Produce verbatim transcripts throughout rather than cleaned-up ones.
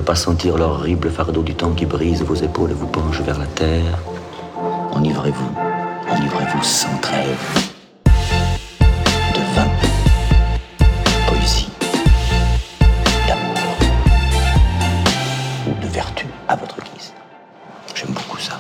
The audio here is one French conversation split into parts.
pas sentir l'horrible fardeau du temps qui brise vos épaules et vous penche vers la terre. Enivrez-vous, enivrez-vous sans trêve. De vin, de poésie, d'amour, ou de vertu, à votre guise. J'aime beaucoup ça.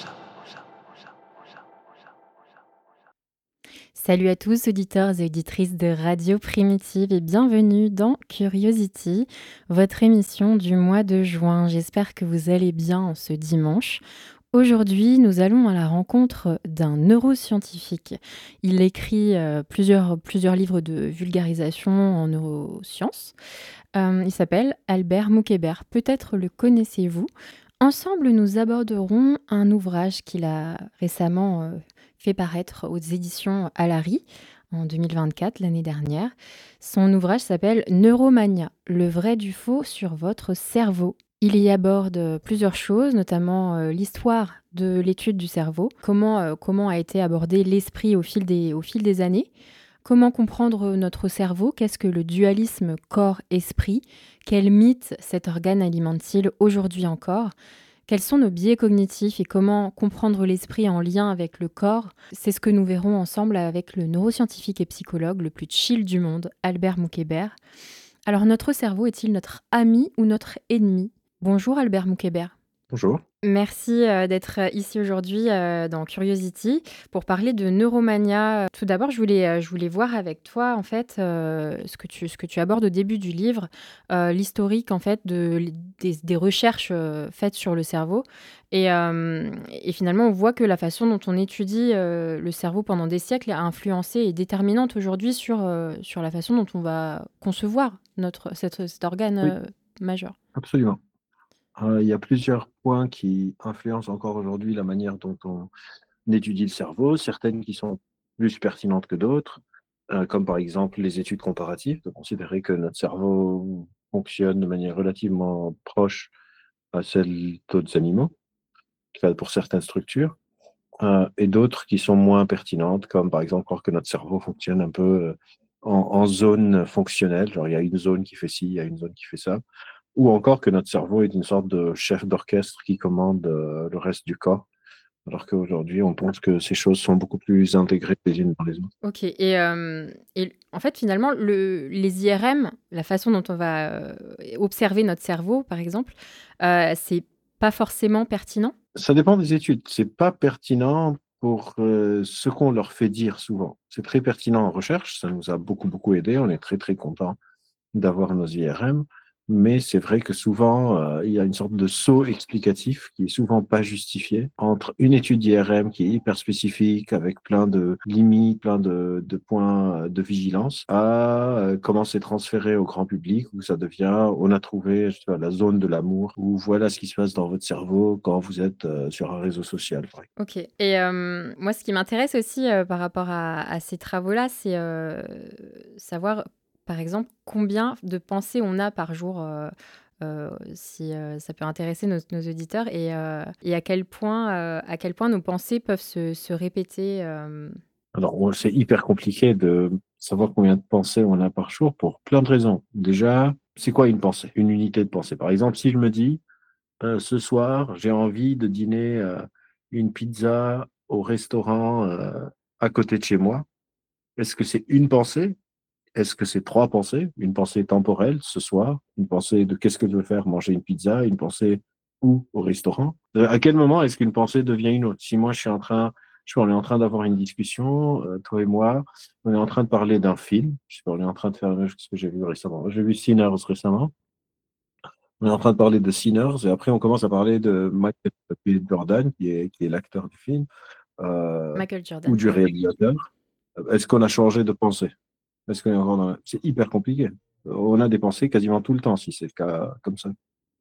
Salut à tous, auditeurs et auditrices de Radio Primitive, et bienvenue dans Curiosity, votre émission du mois de juin. J'espère que vous allez bien en ce dimanche. Aujourd'hui, nous allons à la rencontre d'un neuroscientifique. Il écrit euh, plusieurs, plusieurs livres de vulgarisation en neurosciences. Euh, il s'appelle Albert Moukébert. Peut-être le connaissez-vous. Ensemble, nous aborderons un ouvrage qu'il a récemment euh, fait paraître aux éditions Alary en deux mille vingt-quatre, l'année dernière. Son ouvrage s'appelle Neuromania, le vrai du faux sur votre cerveau. Il y aborde plusieurs choses, notamment euh, l'histoire de l'étude du cerveau, comment, euh, comment a été abordé l'esprit au fil des, au fil des années, comment comprendre notre cerveau, qu'est-ce que le dualisme corps-esprit, quel mythe cet organe alimente-t-il aujourd'hui encore, quels sont nos biais cognitifs et comment comprendre l'esprit en lien avec le corps. C'est ce que nous verrons ensemble avec le neuroscientifique et psychologue le plus chill du monde, Albert Moukébert. Alors notre cerveau est-il notre ami ou notre ennemi ? Bonjour Albert Moukébert. Bonjour. Merci euh, d'être ici aujourd'hui euh, dans Curiosity pour parler de neuromania. Tout d'abord, je voulais, euh, je voulais voir avec toi en fait euh, ce que tu, ce que tu abordes au début du livre, euh, l'historique en fait de, des, des recherches euh, faites sur le cerveau. Et, euh, et finalement, on voit que la façon dont on étudie euh, le cerveau pendant des siècles a influencé et est déterminante aujourd'hui sur, euh, sur la façon dont on va concevoir notre, cet, cet organe Oui, euh, majeur. absolument. Euh, il y a plusieurs points qui influencent encore aujourd'hui la manière dont on étudie le cerveau, certaines qui sont plus pertinentes que d'autres, euh, comme par exemple les études comparatives, de considérer que notre cerveau fonctionne de manière relativement proche à celle d'autres animaux, enfin, pour certaines structures, euh, et d'autres qui sont moins pertinentes, comme par exemple croire que notre cerveau fonctionne un peu euh, en, en zone fonctionnelle, genre il y a une zone qui fait ci, il y a une zone qui fait ça. Ou encore que notre cerveau est une sorte de chef d'orchestre qui commande euh, le reste du corps, alors qu'aujourd'hui, on pense que ces choses sont beaucoup plus intégrées les unes dans les autres. Ok, et, euh, et en fait, finalement, le, les I R M, la façon dont on va euh, observer notre cerveau, par exemple, euh, c'est pas forcément pertinent. Ça dépend des études. C'est pas pertinent pour euh, ce qu'on leur fait dire souvent. C'est très pertinent en recherche. Ça nous a beaucoup, beaucoup aidé. On est très, très content d'avoir nos I R M. Mais c'est vrai que souvent, euh, il y a une sorte de saut explicatif qui est souvent pas justifié entre une étude d'I R M qui est hyper spécifique, avec plein de limites, plein de, de points de vigilance, à euh, comment c'est transféré au grand public, où ça devient, on a trouvé je sais pas, la zone de l'amour, ou voilà ce qui se passe dans votre cerveau quand vous êtes euh, sur un réseau social. Par exemple. Ok, et euh, moi, ce qui m'intéresse aussi euh, par rapport à, à ces travaux-là, c'est euh, savoir, par exemple, combien de pensées on a par jour, euh, euh, si euh, ça peut intéresser nos, nos auditeurs, et, euh, et à quel point, euh, à quel point nos pensées peuvent se, se répéter. euh. Alors, on- c'est hyper compliqué de savoir combien de pensées on a par jour pour plein de raisons. Déjà, c'est quoi une pensée? Une unité de pensée. Par exemple, si je me dis, euh, ce soir, j'ai envie de dîner euh, une pizza au restaurant euh, à côté de chez moi, est-ce que c'est une pensée? Est-ce que c'est trois pensées? Une pensée temporelle, ce soir, une pensée de qu'est-ce que je veux faire, manger une pizza, une pensée où au restaurant? Euh, À quel moment est-ce qu'une pensée devient une autre? Si moi, je suis en train, je sais pas, on est en train d'avoir une discussion, euh, toi et moi, on est en train de parler d'un film, je sais pas, on est en train de faire ce que j'ai vu récemment. J'ai vu Sinners récemment. On est en train de parler de Sinners et après on commence à parler de Michael B. Jordan, qui est, qui est l'acteur du film, euh, Michael ou Jordan, du ouais. réalisateur. Est-ce qu'on a changé de pensée? Est-ce qu'on est encore dans la- C'est hyper compliqué. On a des pensées quasiment tout le temps, si c'est le cas comme ça.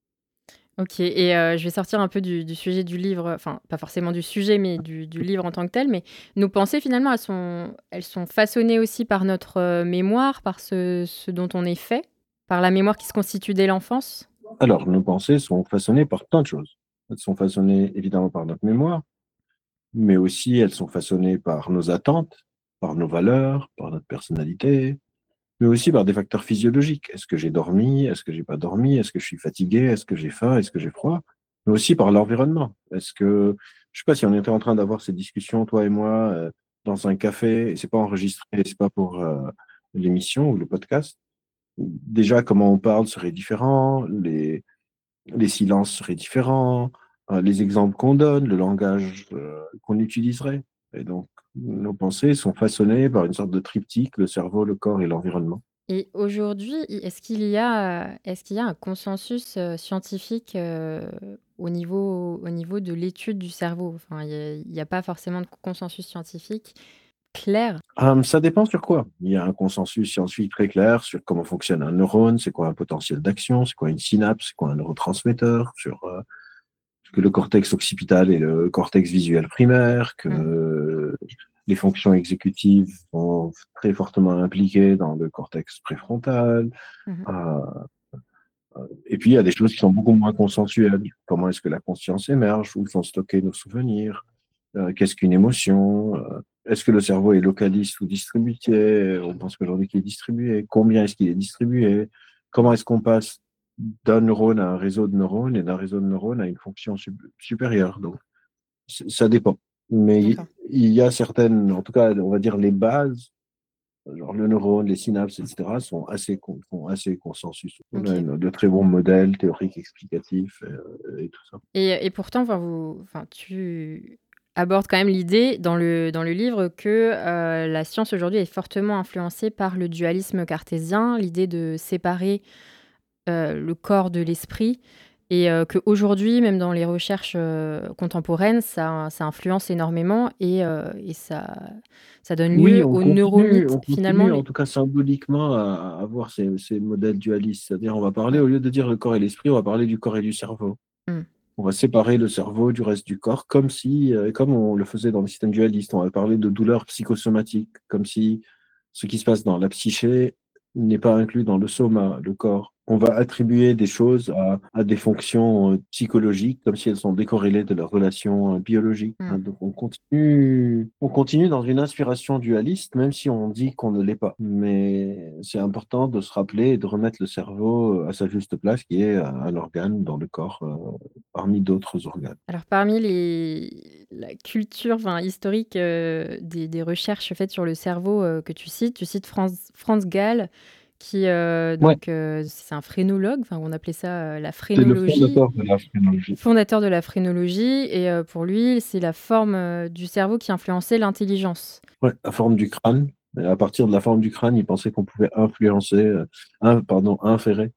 Ok, et euh, je vais sortir un peu du, du sujet du livre, enfin pas forcément du sujet, mais du, du livre en tant que tel, mais nos pensées finalement, elles sont, elles sont façonnées aussi par notre euh, mémoire, par ce, ce dont on est fait, par la mémoire qui se constitue dès l'enfance. Alors, nos pensées sont façonnées par plein de choses. Elles sont façonnées évidemment par notre mémoire, mais aussi elles sont façonnées par nos attentes, par nos valeurs, par notre personnalité, mais aussi par des facteurs physiologiques. Est-ce que j'ai dormi? Est-ce que j'ai pas dormi? Est-ce que je suis fatigué? Est-ce que j'ai faim? Est-ce que j'ai froid? Mais aussi par l'environnement. Est-ce que, je sais pas si on était en train d'avoir cette discussion, toi et moi, euh, dans un café, et c'est pas enregistré, c'est pas pour euh, l'émission ou le podcast. Déjà, comment on parle serait différent, les, les silences seraient différents, euh, les exemples qu'on donne, le langage euh, qu'on utiliserait. Et donc, nos pensées sont façonnées par une sorte de triptyque, le cerveau, le corps et l'environnement. Et aujourd'hui, i est-ce qu'il y a, est-ce qu'il y a un consensus, heu, scientifique, heu, au niveau au niveau de l'étude du cerveau? Enfin, il y a il y a pas forcément de consensus scientifique clair. Hum, ça dépend sur quoi. Il y a un consensus scientifique très clair sur comment fonctionne un neurone, c'est quoi un potentiel d'action, c'est quoi une synapse, c'est quoi un neurotransmetteur, sur euh, que le cortex occipital et le cortex visuel primaire, que Mmh. euh, les fonctions exécutives sont très fortement impliquées dans le cortex préfrontal. Mmh. Euh, et puis, il y a des choses qui sont beaucoup moins consensuelles. Comment est-ce que la conscience émerge? Où sont stockés nos souvenirs? Euh, qu'est-ce qu'une émotion? Euh, est-ce que le cerveau est localiste ou distribué? On pense qu'aujourd'hui qu'il est distribué. Combien est-ce qu'il est distribué? Comment est-ce qu'on passe d'un neurone à un réseau de neurones et d'un réseau de neurones à une fonction sup- supérieure? Donc, c- ça dépend. Mais D'accord. il y a certaines, en tout cas, on va dire les bases, genre le neurone, les synapses, et cetera, sont assez, con- font assez consensus. On a OK. une- de très bons modèles théoriques explicatifs euh, et tout ça. Et et pourtant, enfin, vous enfin, tu abordes quand même l'idée dans le dans le livre que, heu, la science aujourd'hui est fortement influencée par le dualisme cartésien, l'idée de séparer, heu, le corps de l'esprit et heu, qu'aujourd'hui, même dans les recherches, heu, contemporaines, ça ça influence énormément et heu et ça ça donne Oui, lieu on aux continue, neuromythes. on Finalement, continue en les tout cas symboliquement à, à avoir ces, ces modèles dualistes. C'est-à-dire, on va parler, ouais. au lieu de dire le corps et l'esprit, on va parler du corps et du cerveau. Mmh. On va séparer le cerveau du reste du corps, comme si, euh, comme on le faisait dans le système dualiste, on va parler de douleurs psychosomatiques, comme si ce qui se passe dans la psyché n'est pas inclus dans le soma, le corps. On va attribuer des choses à, à des fonctions euh, psychologiques, comme si elles sont décorrélées de leurs relations euh, biologiques. Mmh. Hein. Donc on continue, on continue dans une inspiration dualiste, même si on dit qu'on ne l'est pas. Mais c'est important de se rappeler et de remettre le cerveau à sa juste place, qui est un un organe dans le corps. euh, parmi d'autres organes. Alors parmi les la culture, enfin, historique, heu, des des recherches faites sur le cerveau, heu, que tu cites, tu cites Franz Franz Gall qui, heu, Ouais, donc heu, c'est un phrénologue, enfin on appelait ça, heu, la c'est le phrénologie, fondateur de la phrénologie. fondateur de la phrénologie et heu, pour lui, c'est la forme, heu, du cerveau qui influençait l'intelligence. Ouais, la forme du crâne. Et à partir de la forme du crâne, il pensait qu'on pouvait influencer, euh, un, pardon, inférer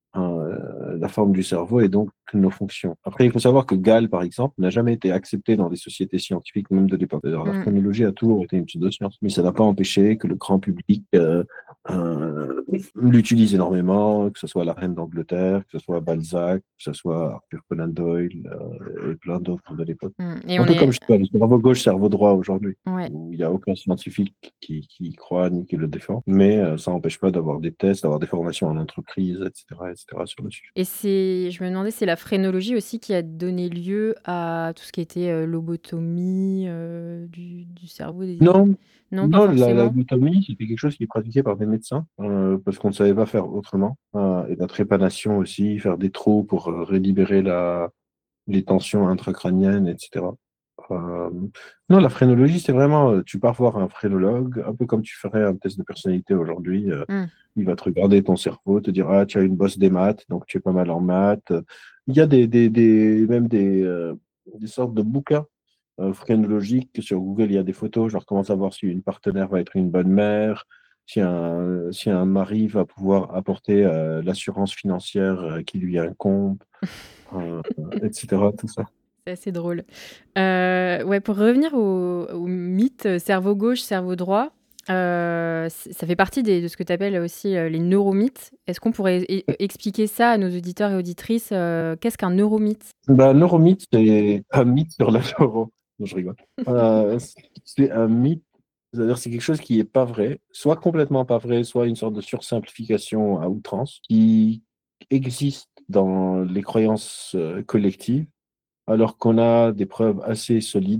euh, la forme du cerveau et donc nos fonctions. Après, il faut savoir que Gall, par exemple, n'a jamais été accepté dans des sociétés scientifiques, même de l'époque. D'ailleurs, la Mmh. phrénologie a toujours été une pseudoscience, mais ça n'a pas empêché que le grand public euh, euh, l'utilise énormément, que ce soit la reine d'Angleterre, que ce soit Balzac, que ce soit Arthur Conan Doyle euh, et plein d'autres de l'époque. Mmh et Un on peu est comme je sais pas, le cerveau gauche, cerveau droit aujourd'hui, ouais. où il n'y a aucun scientifique qui, qui y croit ni qui le défend, mais euh, ça n'empêche pas d'avoir des tests, d'avoir des formations en entreprise, et cetera, et cetera sur le sujet. Et c'est je me demandais, c'est la phrénologie aussi qui a donné lieu à tout ce qui était, heu, lobotomie, heu, du du cerveau des Non, non, pas non, la, la forcément? glutamine, c'était quelque chose qui est pratiqué par des médecins, euh, parce qu'on ne savait pas faire autrement. Euh, et la trépanation aussi, faire des trous pour euh, relibérer la, les tensions intracrâniennes, et cetera. Euh, non, la phrénologie, c'est vraiment, euh, tu pars voir un phrénologue, un peu comme tu ferais un test de personnalité aujourd'hui. euh, Mmh. il va te regarder ton cerveau, te dire, ah, tu as une bosse des maths, donc tu es pas mal en maths. Il y a des, des, des, même des, euh, des sortes de bouquins euh, phrénologiques. Sur Google, il y a des photos, genre comment savoir si une partenaire va être une bonne mère, si un, si un mari va pouvoir apporter euh, l'assurance financière euh, qui lui incombe, euh, et cetera. Tout ça. C'est assez drôle. Heu, ouais, pour revenir au au mythe, heu, cerveau gauche, cerveau droit, heu, ç ça fait partie des de ce que tu appelles aussi, heu, les neuromythes. Est-ce qu'on pourrait e expliquer ça à nos auditeurs et auditrices, heu, qu'est-ce qu'un neuromythe? Bah, neuromythe, c'est un mythe sur la neuro. Non, je rigole. Euh, c'est un mythe, c'est-à-dire c'est quelque chose qui n'est pas vrai, soit complètement pas vrai, soit une sorte de sursimplification à outrance, qui existe dans les croyances euh, collectives, alors qu'on a des preuves assez solides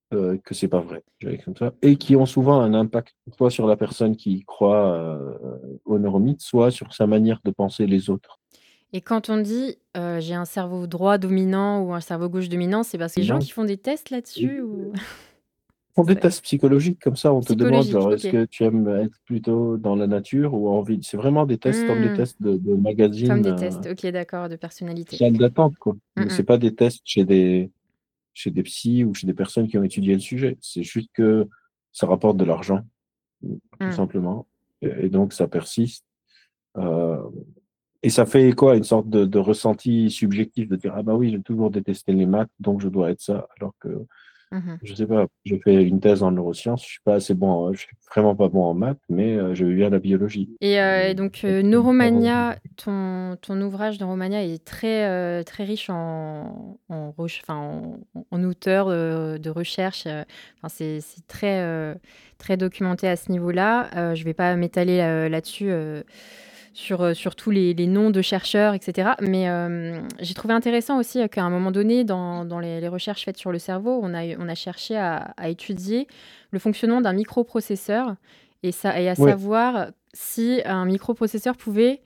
euh, que c'est pas vrai, je dirais comme ça, et qui ont souvent un impact soit sur la personne qui croit euh, au neuromythe, soit sur sa manière de penser les autres. Et quand on dit euh, j'ai un cerveau droit dominant ou un cerveau gauche dominant, c'est parce que les gens Non. qui font des tests là-dessus ou On des c'est tests psychologiques comme ça, on te demande psychologique, genre, est-ce ok. que tu aimes être plutôt dans la nature ou en ville. C'est vraiment des tests comme des Hmm, tests de, de comme magazine, des euh, tests, ok, d'accord, de personnalité. salle d'attente, quoi. Hmm, Mais hmm, c'est pas des tests chez des, chez des psys ou chez des personnes qui ont étudié le sujet. C'est juste que ça rapporte de l'argent, tout hmm. simplement. Et, et donc, ça persiste. Euh, et ça fait quoi? Une sorte de, de ressenti subjectif de dire, ah bah oui, j'ai toujours détesté les maths, donc je dois être ça. Alors que Mhm. je sais pas, j'ai fait une thèse en neurosciences, je suis pas assez bon, en- je suis vraiment pas bon en maths, mais euh, j'aime bien la biologie. Et, euh, Et- et donc, euh, Neuromania, ton, ton ouvrage Neuromania est très, euh, très riche en, en, re- enfin, en, en auteurs euh, de recherche. euh, Enfin, c'est c'est très, euh, très documenté à ce niveau-là. Euh, je ne vais pas m'étaler euh, là-dessus. euh, sur, euh, sur tous les, les noms de chercheurs, et cetera. Mais euh, j'ai trouvé intéressant aussi euh, qu'à un moment donné, dans, dans les, les recherches faites sur le cerveau, on a, on a cherché à, à étudier le fonctionnement d'un microprocesseur et, ça, et à Ouais, savoir si un microprocesseur pouvait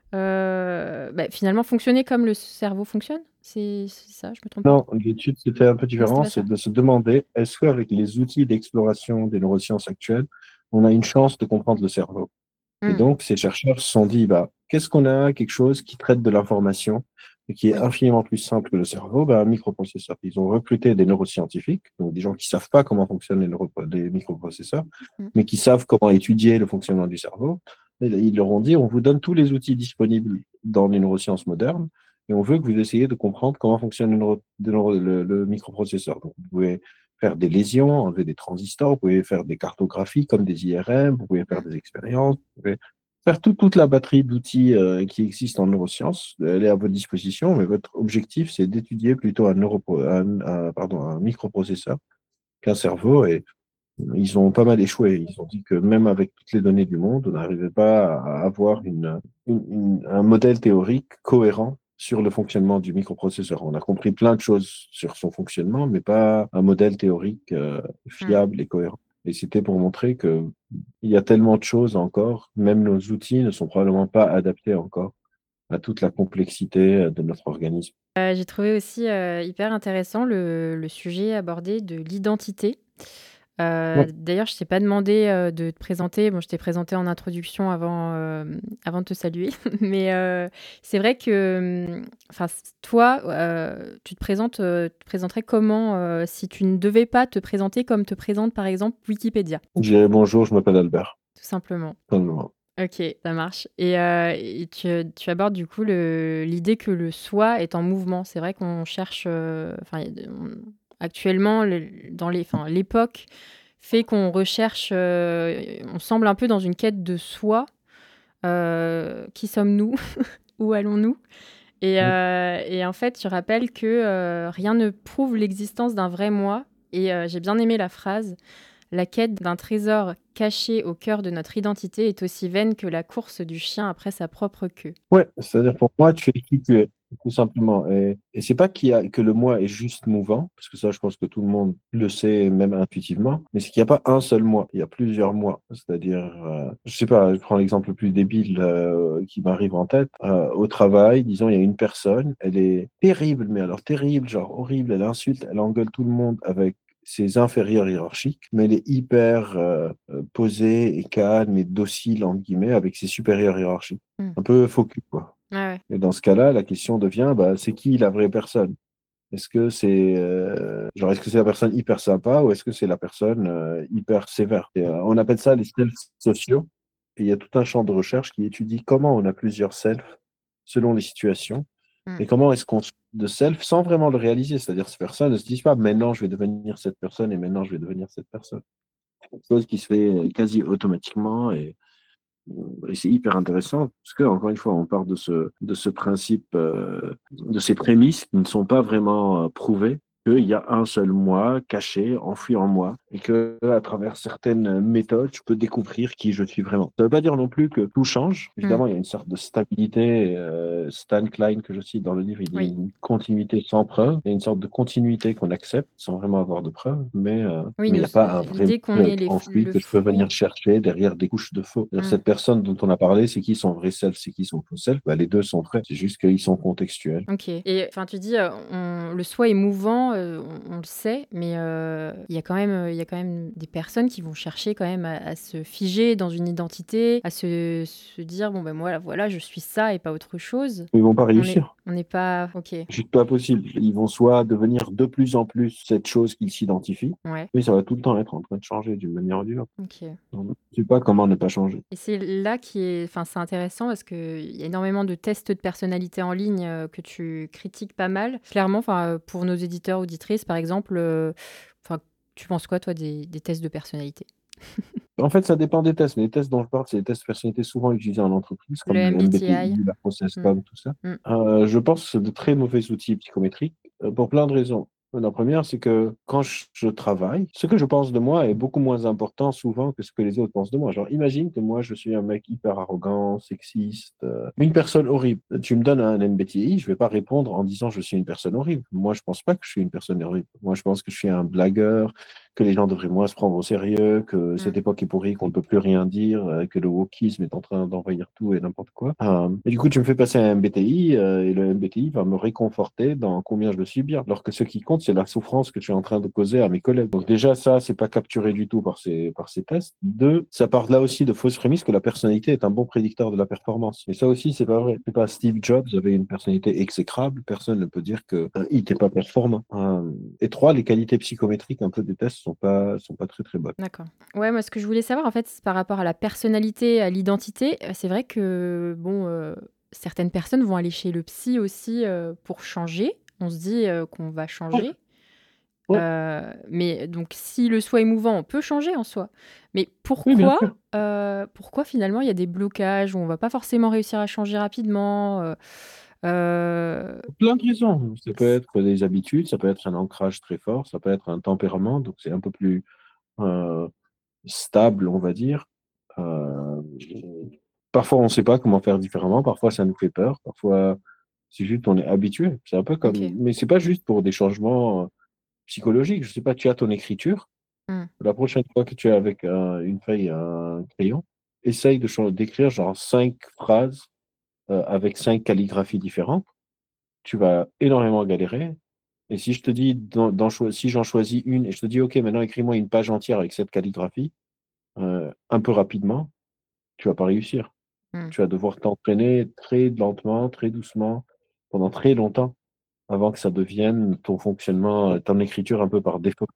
euh, bah, finalement fonctionner comme le cerveau fonctionne. C'est c'est ça, je me trompe pas? non, l'étude c'était un peu Non, c'était différent, pas c'est ça. de se demander, est-ce qu'avec les outils d'exploration des neurosciences actuelles, on a une chance de comprendre le cerveau? Et Hmm, donc, ces chercheurs se sont dit, bah, qu'est-ce qu'on a? Quelque chose qui traite de l'information et qui est oui. infiniment plus simple que le cerveau, bah, un microprocesseur. Ils ont recruté des neuroscientifiques, donc des gens qui savent pas comment fonctionnent les, neuro- les microprocesseurs, Hmm, mais qui savent comment étudier le fonctionnement du cerveau. Et ils leur ont dit, on vous donne tous les outils disponibles dans les neurosciences modernes et on veut que vous essayiez de comprendre comment fonctionne le, neuro- le neuro- le- le microprocesseur. Donc, vous pouvez faire des lésions, enlever des transistors, vous pouvez faire des cartographies comme des I R M, vous pouvez faire hmm, des expériences, vous pouvez faire tout- toute la batterie d'outils euh, qui existent en neurosciences. Elle est à votre disposition, mais votre objectif, c'est d'étudier plutôt un, neuropro- un, un- pardon, un microprocesseur qu'un cerveau. Et ils ont pas mal échoué. Ils ont dit que même avec toutes les données du monde, on n'arrivait pas à avoir une, une- une- un modèle théorique cohérent sur le fonctionnement du microprocesseur. On a compris plein de choses sur son fonctionnement, mais pas un modèle théorique euh, hmm. fiable et cohérent. Et c'était pour montrer que il y a tellement de choses encore, même nos outils ne sont probablement pas adaptés encore à toute la complexité euh, de notre organisme. Euh, j'ai trouvé aussi euh, hyper intéressant le, le sujet abordé de l'identité. Euh, Ouais. d'ailleurs, je t'ai pas demandé euh, de te présenter. Bon, je t'ai présenté en introduction avant, euh, avant de te saluer. Mais euh, c'est vrai que, hum, enfin, c- toi, euh, tu te présentes, euh, tu te présenterais comment euh, si tu ne devais pas te présenter comme te présente par exemple Wikipédia, Je dirais bonjour, je m'appelle Albert. tout simplement. Simplement. Ok, ça marche. Et, euh, et tu, tu abordes du coup le- l'idée que le soi est en mouvement. C'est vrai qu'on cherche, euh, enfin, il y a de- on- actuellement, le- dans les, enfin, l'époque fait qu'on recherche, euh, on semble un peu dans une quête de soi. Euh, qui sommes-nous? Où allons-nous? Et, euh, et en fait, tu rappelles que euh, rien ne prouve l'existence d'un vrai moi. Et euh, j'ai bien aimé la phrase. La quête d'un trésor caché au cœur de notre identité est aussi vaine que la course du chien après sa propre queue. Ouais, c'est-à-dire pour moi, tu es qui tu es, tout simplement. Et, et c'est pas qu'il y a, que le moi est juste mouvant, parce que ça, je pense que tout le monde le sait, même intuitivement, mais c'est qu'il n'y a pas un seul moi, il y a plusieurs moi. C'est-à-dire, euh, je sais pas, je prends l'exemple le plus débile euh, qui m'arrive en tête. Euh, au travail, disons, il y a une personne, elle est terrible, mais alors terrible, genre horrible, elle insulte, elle engueule tout le monde avec ses inférieurs hiérarchiques, mais elle est hyper euh, euh, posée et calme et docile, entre guillemets, avec ses supérieurs hiérarchiques Hmm. un peu focus, quoi. Ouais, ouais. Et dans ce cas-là, la question devient, bah, c'est qui la vraie personne? Est-ce que c'est euh, genre est-ce que c'est la personne hyper sympa ou est-ce que c'est la personne euh, hyper sévère? Et, euh, on appelle ça les selfs sociaux. Et il y a tout un champ de recherche qui étudie comment on a plusieurs selfs selon les situations Hmm. et comment est-ce qu'on se de self sans vraiment le réaliser. C'est-à-dire ces personnes ne se disent pas maintenant je vais devenir cette personne et maintenant je vais devenir cette personne. C'est quelque chose qui se fait quasi automatiquement et et c'est hyper intéressant parce que, encore une fois, on part de ce, de ce principe, euh, de ces prémices qui ne sont pas vraiment euh, prouvées, qu'il y a un seul moi caché, enfoui en moi, et que à travers certaines méthodes, je peux découvrir qui je suis vraiment. Ça ne veut pas dire non plus que tout change. Évidemment, Mm. il y a une sorte de stabilité. Euh, Stan Klein, que je cite dans le livre, il dit Oui. une continuité sans preuve. Il y a une sorte de continuité qu'on accepte sans vraiment avoir de preuves, mais euh, Oui, mais il nous, n'y a pas un vrai l'idée qu'on ait modèle les, ensuite le que je peux fruit. venir chercher derrière des couches de faux. Mm. Cette personne dont on a parlé, c'est qui son vrai self, c'est qui son faux self. Bah, les deux sont vrais. C'est juste qu'ils sont contextuels. Ok. Et enfin, tu dis, euh, on- le soi est mouvant, euh, on, on le sait, mais euh, il y a quand même, euh, il y a quand même des personnes qui vont chercher quand même à, à se figer dans une identité, à se, se dire bon ben moi voilà, je suis ça et pas autre chose. Ils vont pas On est, réussir. on n'est pas. Ok. C'est pas possible. Ils vont soit devenir de plus en plus cette chose qu'ils s'identifient, Ouais. mais ça va tout le temps être en train de changer d'une manière ou d'une autre. Ok. Donc, je sais pas comment ne pas changer. Et c'est là qui est, enfin, c'est intéressant parce qu'il y a énormément de tests de personnalité en ligne euh, que tu critiques pas mal. Clairement, enfin, euh, pour nos éditeurs, auditrices, par exemple, euh, enfin, tu penses quoi, toi, des, des tests de personnalité? En fait, ça dépend des tests. Mais les tests dont je parle, c'est les tests de personnalité souvent utilisés en entreprise, Le comme le M B T I. M B T I, la process Mm. code, tout ça. Mm. Euh, je pense que c'est de très mauvais outils psychométriques euh, pour plein de raisons. La première, c'est que quand je, je travaille, ce que je pense de moi est beaucoup moins important souvent que ce que les autres pensent de moi. Genre, imagine que moi, je suis un mec hyper arrogant, sexiste, euh, une personne horrible. Tu me donnes un M B T I, je vais pas répondre en disant je suis une personne horrible. Moi, je pense pas que je suis une personne horrible. Moi, je pense que je suis un blagueur, que les gens devraient moins se prendre au sérieux, que cette Mm. époque est pourrie, qu'on ne peut plus rien dire, euh, que le wokisme est en train d'envahir tout et n'importe quoi. Euh, et du coup, tu me fais passer un M B T I euh, et le M B T I va me réconforter dans combien je le suis bien. Alors que ce qui compte, c'est la souffrance que je suis en train de causer à mes collègues. Donc déjà, ça, c'est pas capturé du tout par ces, par ces tests. Deux, ça part là aussi de fausses prémices que la personnalité est un bon prédicteur de la performance. Et ça aussi, c'est pas vrai. C'est pas Steve Jobs avait une personnalité exécrable. Personne ne peut dire que euh, il n'était pas performant. Euh, et trois, les qualités psychométriques un peu des tests sont pas, sont pas très très bonnes. D'accord. Ouais, moi, ce que je voulais savoir, en fait, c'est par rapport à la personnalité, à l'identité. euh, C'est vrai que, bon, euh, certaines personnes vont aller chez le psy aussi euh, pour changer. On se dit euh, qu'on va changer. Ouais. Euh, mais donc, si le soi est mouvant, on peut changer en soi. Mais Oui, bien pourquoi, sûr. euh, pourquoi finalement il y a des blocages où on va pas forcément réussir à changer rapidement euh, euh, Plein de raisons. Ça peut être des habitudes, ça peut être un ancrage très fort, ça peut être un tempérament, donc c'est un peu plus euh, stable, on va dire. Euh, Parfois, on ne sait pas comment faire différemment, parfois ça nous fait peur, parfois c'est juste on est habitué. C'est un peu comme, Ok. mais c'est pas juste pour des changements euh, psychologiques. Je sais pas, tu as ton écriture. Hmm. La prochaine fois que tu es avec un- une feuille, et un crayon, essaye de cha- d'écrire genre cinq phrases euh, avec cinq calligraphies différentes. Tu vas énormément galérer. Et si je te dis, d'en- d'en choi- si j'en choisis une et je te dis, OK, maintenant écris-moi une page entière avec cette calligraphie, euh, un peu rapidement, tu vas pas réussir. Hmm. Tu vas devoir t'entraîner très lentement, très doucement, pendant très longtemps, avant que ça devienne ton fonctionnement, euh, ton écriture un peu par défaut.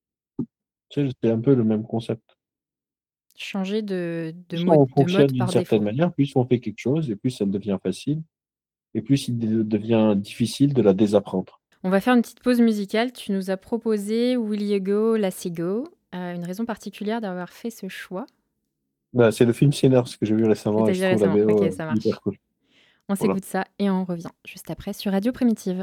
Tu sais, c'est un peu le même concept. Changer de, de Plus mode, on de mode fonctionne d'une par certaine défaut. manière, plus on fait quelque chose, et plus ça devient facile, et plus il de- devient difficile de la désapprendre. On va faire une petite pause musicale. Tu nous as proposé Will You Go, Lassie Go. Euh, une raison particulière d'avoir fait ce choix? Bah, c'est le film Sinners que j'ai vu Que récemment, tu as et je vu trouve la récemment. Ok, V O euh, ça marche. hyper cool. On Voilà. s'écoute ça et on revient juste après sur Radio Primitive.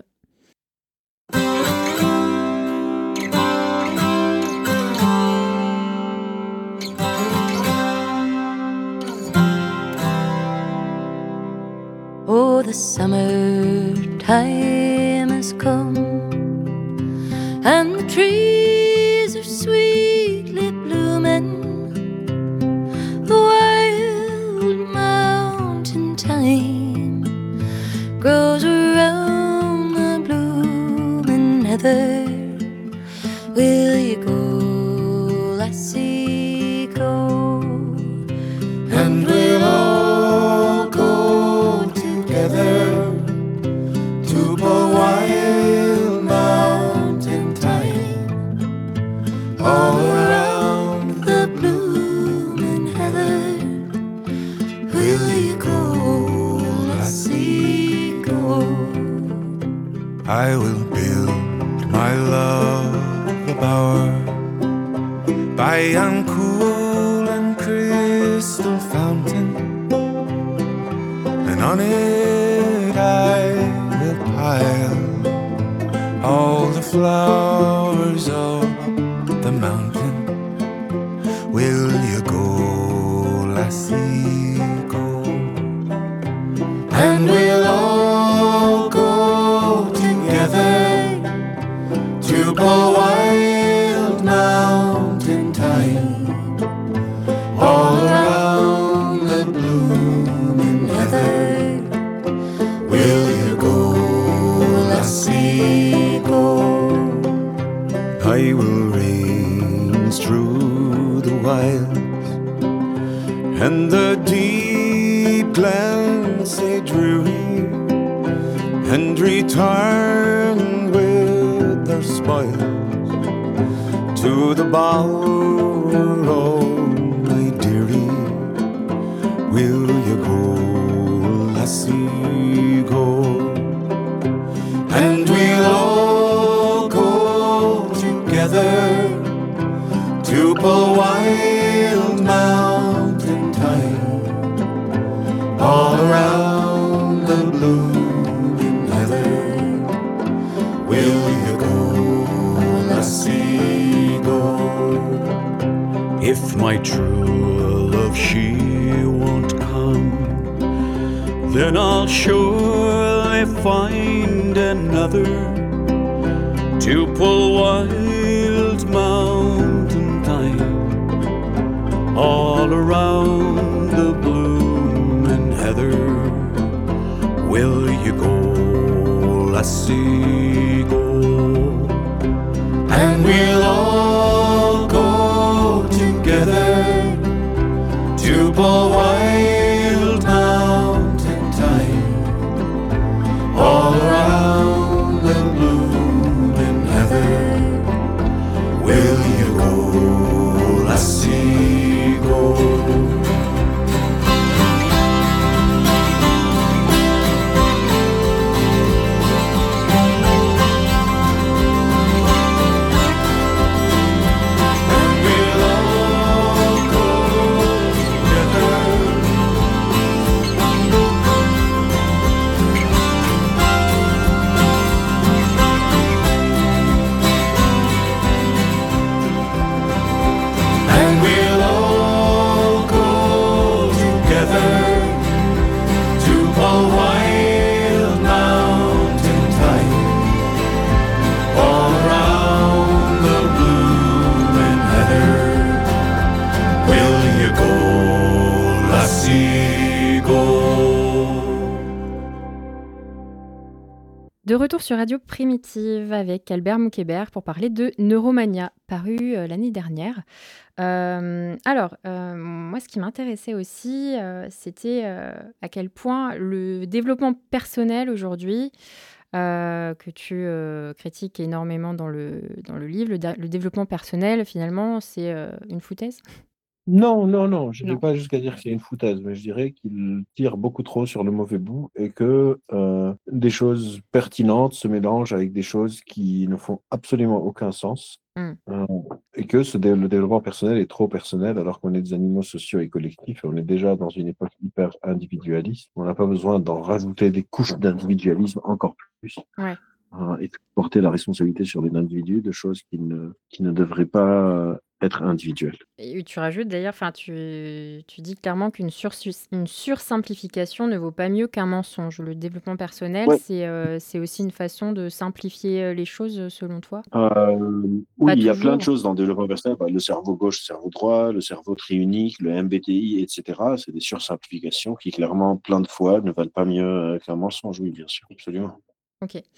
Oh, the summertime has come, and the trees are sweetly blooming. The wild mountain thyme grows around the blooming heather. Will you go, lassie, go? And we'll all go together to the wild mountain thyme, all around the blooming heather. Will you go, lassie, go? I will build my love a bower by yon cool and crystal fountain, and on it I will pile all the flowers of the mountain. will you go, lassie, go? And we'll all go together to a wild mountain tide, all around the blooming heather. Will you go, lassie, go? I will range through the wilds and the deep glens say dreary, and return with their spoils to the bower of my dearie. Will you go, lassie, go? And we'll all go together to a wild mountain tide, all around the blooming heather. Will you go, lassie, go? If my true love she won't come, then I'll surely find another to pull wild mountain thyme all around the blooming heather. Will you go, lassie, go? And we'll all go together to a wild mountain tide, all around the blooming heather. Will you go, lassie, go? De retour sur Radio Primitive avec Albert Moukébert pour parler de Neuromania, paru euh, l'année dernière. Euh, alors, euh, moi, ce qui m'intéressait aussi, euh, c'était euh, à quel point le développement personnel aujourd'hui, euh, que tu euh, critiques énormément dans le, dans le livre, le, da- le développement personnel, finalement, c'est euh, une foutaise. Non, non, non, je Non. n'irai pas jusqu'à dire que c'est une foutaise, mais je dirais qu'il tire beaucoup trop sur le mauvais bout et que euh, des choses pertinentes se mélangent avec des choses qui ne font absolument aucun sens. Mm. Euh, et que ce dé- le développement personnel est trop personnel alors qu'on est des animaux sociaux et collectifs et on est déjà dans une époque hyper individualiste. On n'a pas besoin d'en rajouter des couches d'individualisme encore plus. Ouais. Euh, et de porter la responsabilité sur les individus de choses qui ne, qui ne devraient pas euh, être individuelles. Et tu rajoutes d'ailleurs, enfin, tu, tu dis clairement qu'une sursus- une sursimplification ne vaut pas mieux qu'un mensonge. Le développement personnel, Ouais. c'est euh, c'est aussi une façon de simplifier euh, les choses, euh, selon toi? Euh, oui, Pas il y a plein de toujours. choses dans le développement personnel. Bah, le cerveau gauche, le cerveau droit, le cerveau triunique, le M B T I, et cetera. C'est des sursimplifications qui, clairement, plein de fois, ne valent pas mieux euh, qu'un mensonge. Oui, bien sûr, absolument. Ok. Et,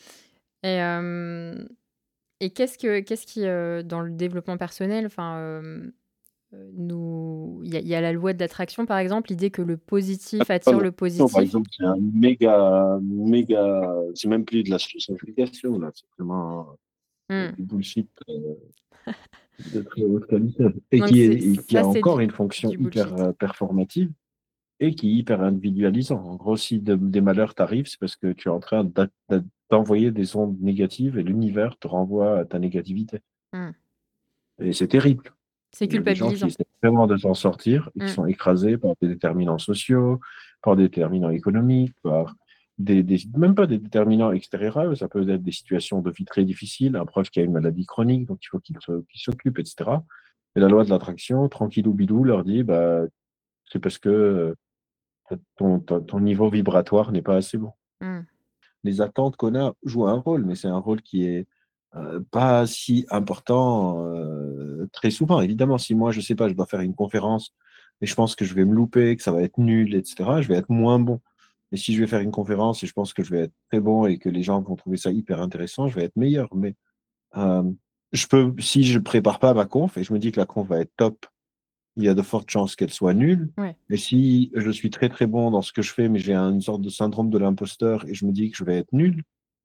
euh, et qu'est-ce que, qu'est-ce qui, euh, dans le développement personnel, enfin, euh, euh, nous, il y, a- il y a la loi de l'attraction, par exemple, l'idée que le positif attire le Non, par positif. exemple, c'est un méga, méga, c'est même plus de la sursimplification, là. C'est vraiment euh, Hmm. du bullshit euh, de très haute qualité. Et Donc qui, est, c'est, et qui ça, a c'est encore du, une fonction du hyper bullshit. euh, performative et qui est hyper individualisant. En gros, si de- des malheurs t'arrivent, c'est parce que tu es en train d'a- d'a- d'envoyer des ondes négatives et l'univers te renvoie à ta négativité. Hmm. Et c'est terrible. C'est Il y a des gens qui culpabilisant. essaient vraiment de s'en sortir et qui Hmm. sont écrasés par des déterminants sociaux, par des déterminants économiques, par des, des- même pas des déterminants extérieurs à eux, ça peut être des situations de vie très difficiles, un proche qui a une maladie chronique, donc il faut qu'il se- qu'il s'occupe, et cetera. Et la loi de l'attraction, tranquillou bidou, leur dit, bah, c'est parce que euh, ton, ton, ton niveau vibratoire n'est pas assez bon. Mm. Les attentes qu'on a jouent un rôle, mais c'est un rôle qui est euh, pas si important euh, très souvent. Évidemment, si moi, je sais pas, je dois faire une conférence et je pense que je vais me louper, que ça va être nul, et cetera, je vais être moins bon. Et si je vais faire une conférence et je pense que je vais être très bon et que les gens vont trouver ça hyper intéressant, je vais être meilleur. Mais euh, je peux, si je prépare pas ma conf et je me dis que la conf va être top, il y a de fortes chances qu'elle soit nulle. Ouais. Et si je suis très très bon dans ce que je fais, mais j'ai une sorte de syndrome de l'imposteur et je me dis que je vais être nul,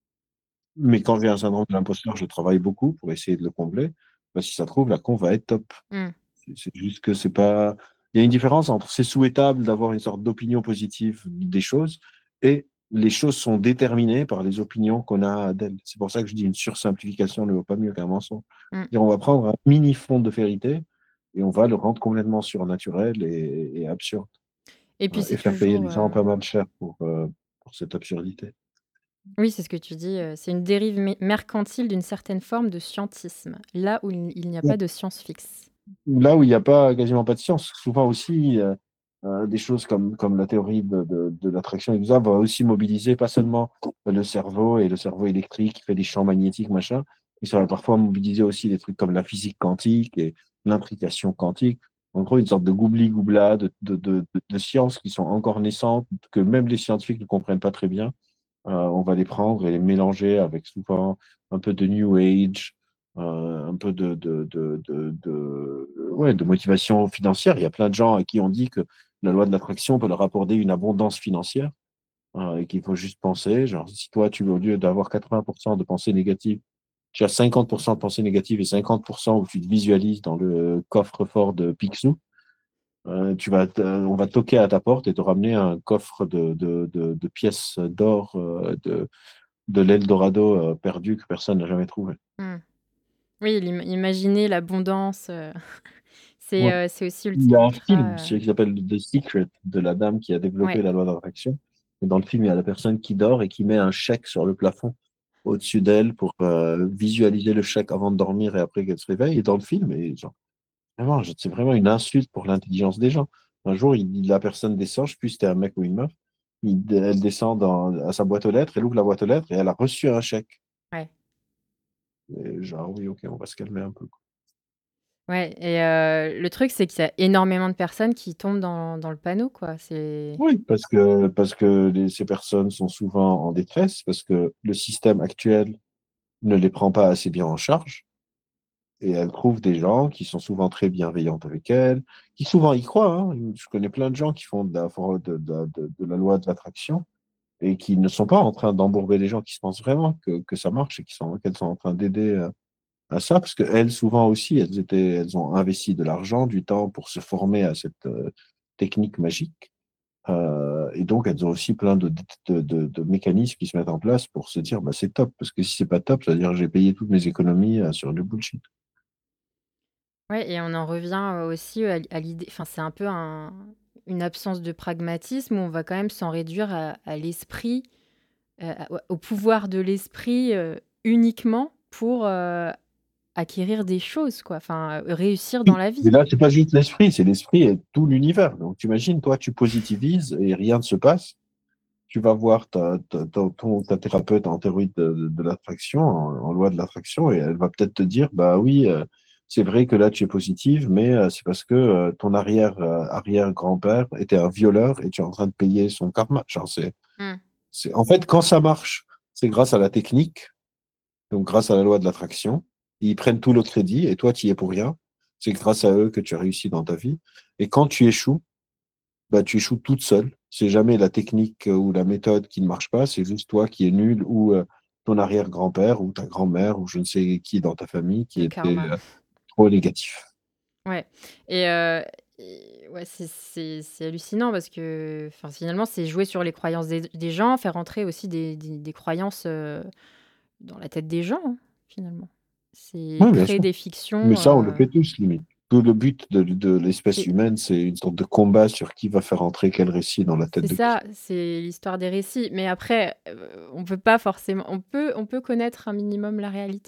mais quand j'ai un syndrome de l'imposteur, je travaille beaucoup pour essayer de le combler. Bah, si ça se trouve, la conf va être top. Mm. C'est c'est juste que c'est pas. Il y a une différence entre c'est souhaitable d'avoir une sorte d'opinion positive des choses et les choses sont déterminées par les opinions qu'on a d'elles. C'est pour ça que je dis une sursimplification ne vaut pas mieux qu'un mensonge. Mm. C'est-à-dire, on va prendre un mini fond de vérité et on va le rendre complètement surnaturel et, et absurde. Et puis Euh, c'est et faire payer toujours. les gens euh, pas mal cher pour, euh, pour cette absurdité. Oui, c'est ce que tu dis. euh, C'est une dérive mé- mercantile d'une certaine forme de scientisme, là où il il n'y a pas de science fixe. Là où il n'y a pas, quasiment pas de science. Souvent aussi, euh, euh, des choses comme, comme la théorie de, de, de l'attraction et tout ça va aussi mobiliser pas seulement le cerveau et le cerveau électrique qui fait des champs magnétiques, machin, mais ça va parfois mobiliser aussi des trucs comme la physique quantique et l'intrication quantique. En gros, une sorte de goubli-goubla de, de, de, de, de sciences qui sont encore naissantes, que même les scientifiques ne comprennent pas très bien. Euh, on va les prendre et les mélanger avec souvent un peu de New Age, euh, un peu de, de, de, de, de, ouais, de motivation financière. Il y a plein de gens à qui on dit que la loi de l'attraction peut leur apporter une abondance financière euh, et qu'il faut juste penser. Genre, si toi, tu au lieu d'avoir quatre-vingts pour cent de pensées négatives, tu as cinquante pour cent de pensées négatives et cinquante pour cent où tu te visualises dans le coffre-fort de Picsou, euh, tu vas, te- on va toquer à ta porte et te ramener un coffre de, de, de, de pièces d'or euh, de, de l'Eldorado euh, perdu que personne n'a jamais trouvé. Mm. Oui, l'im- imaginer l'abondance, euh, c'est Ouais. euh, c'est aussi Il y a un ultra. film euh, qui s'appelle The Secret de la dame qui a développé Ouais. la loi d'attraction. Et dans le film, il y a la personne qui dort et qui met un chèque sur le plafond au-dessus d'elle pour euh, visualiser le chèque avant de dormir et après qu'elle se réveille. Et dans le film, et genre, vraiment, je- c'est vraiment une insulte pour l'intelligence des gens. Un jour, il- la personne descend, je ne sais plus si c'était un mec ou une meuf, il- elle descend dans, à sa boîte aux lettres, elle ouvre la boîte aux lettres et elle a reçu un chèque. Ouais. Et genre, oui, ok, on va se calmer un peu. Ouais. Et euh, le truc, c'est qu'il y a énormément de personnes qui tombent dans, dans le panneau, quoi. C'est. Oui, parce que, parce que les- ces personnes sont souvent en détresse, parce que le système actuel ne les prend pas assez bien en charge, et elles trouvent des gens qui sont souvent très bienveillants avec elles, qui souvent y croient. Hein. Je connais plein de gens qui font de la, de, de- de- de la loi de l'attraction et qui ne sont pas en train d'embourber les gens, qui se pensent vraiment que, que ça marche et qui sont, qu'elles sont en train d'aider euh, à ça, parce qu'elles, souvent aussi, elles étaient, elles ont investi de l'argent, du temps pour se former à cette euh, technique magique. Euh, et donc, elles ont aussi plein de, de, de, de mécanismes qui se mettent en place pour se dire, bah, c'est top, parce que si c'est pas top, ça veut dire que j'ai payé toutes mes économies euh, sur du bullshit. Ouais, et on en revient euh, aussi à, l- à l'idée. Enfin, c'est un peu un- une absence de pragmatisme où on va quand même s'en réduire à, à l'esprit, euh, à- au pouvoir de l'esprit euh, uniquement pour euh, acquérir des choses, quoi. Enfin, euh, réussir dans la Mais vie. là, c'est pas juste l'esprit, c'est l'esprit et tout l'univers. Donc, tu imagines, toi, tu positivises et rien ne se passe. Tu vas voir ta, ta, ta, ton- ta thérapeute en théorie de, de, de l'attraction, en, en loi de l'attraction, et elle va peut-être te dire, bah oui, euh, c'est vrai que là, tu es positive, mais euh, c'est parce que euh, ton arrière, euh, arrière-grand-père était un violeur et tu es en train de payer son karma. Genre, c'est, Mm. c'est, en fait, quand ça marche, c'est grâce à la technique, donc grâce à la loi de l'attraction. Ils prennent tout le crédit et toi, tu y es pour rien. C'est grâce à eux que tu as réussi dans ta vie. Et quand tu échoues, bah, tu échoues toute seule. C'est jamais la technique euh, ou la méthode qui ne marche pas, c'est juste toi qui es nul ou euh, ton arrière-grand-père ou ta grand-mère ou je ne sais qui dans ta famille qui Le était karma. euh, trop négatif. Ouais. Et, euh, et ouais, c'est c'est- c'est hallucinant parce que enfin, finalement, c'est jouer sur les croyances des, des gens, faire entrer aussi des, des- des croyances euh, dans la tête des gens, hein, finalement. C'est Oui, bien créer sûr. des Mais fictions. ça, on le euh, fait tous, limite. Tout le but de, de l'espèce c'est humaine, c'est une sorte de combat sur qui va faire entrer quel récit dans la tête c'est de qui. ça, c'est l'histoire des récits. Mais après, euh, on peut pas forcément. On peut, on peut connaître un minimum la réalité.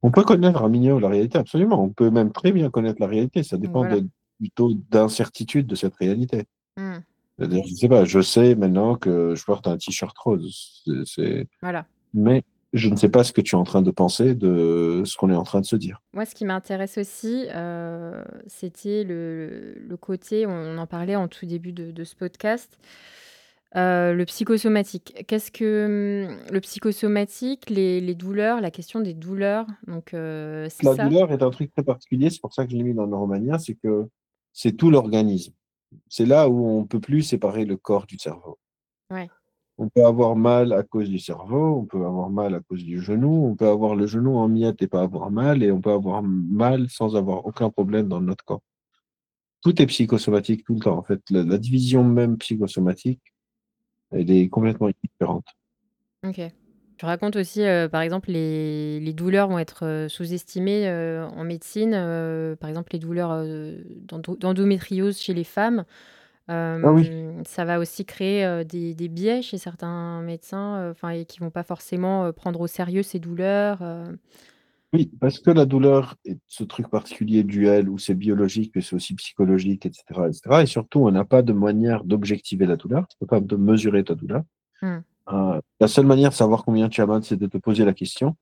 On peut connaître un minimum la réalité, absolument. On peut même très bien connaître la réalité. Ça dépend Voilà. de- du taux d'incertitude de cette réalité. Hmm. C'est-à-dire, je sais pas, je sais maintenant que je porte un t-shirt rose. C'est, c'est- Voilà. Mais je ne sais pas ce que tu es en train de penser de ce qu'on est en train de se dire. Moi, ce qui m'intéresse aussi, euh, c'était le, le côté, on en parlait en tout début de, de ce podcast, euh, le psychosomatique. Qu'est-ce que hum, le psychosomatique, les, les douleurs, la question des douleurs, donc euh, c'est La ça? douleur est un truc très particulier, c'est pour ça que je l'ai mis dans Neuromania, c'est que c'est tout l'organisme. C'est là où on ne peut plus séparer le corps du cerveau. Ouais. On peut avoir mal à cause du cerveau, on peut avoir mal à cause du genou, on peut avoir le genou en miettes et pas avoir mal, et on peut avoir mal sans avoir aucun problème dans notre corps. Tout est psychosomatique tout le temps. En fait, la, la division même psychosomatique, elle est complètement différente. Ok. Tu racontes aussi, euh, par exemple, les, les douleurs vont être euh, sous-estimées euh, en médecine. euh, par exemple, les douleurs euh, d'endo- d'endométriose chez les femmes. Ah oui, Euh, ça va aussi créer euh, des, des biais chez certains médecins, euh, enfin, et qui vont pas forcément euh, prendre au sérieux ces douleurs. euh. oui, parce que la douleur est ce truc particulier duel où c'est biologique, mais c'est aussi psychologique, et cetera, et cetera. Et surtout, on n'a pas de manière d'objectiver la douleur. Tu peux pas de mesurer ta douleur. Hmm. Euh, la seule manière de savoir combien tu as mal, c'est de te poser la question.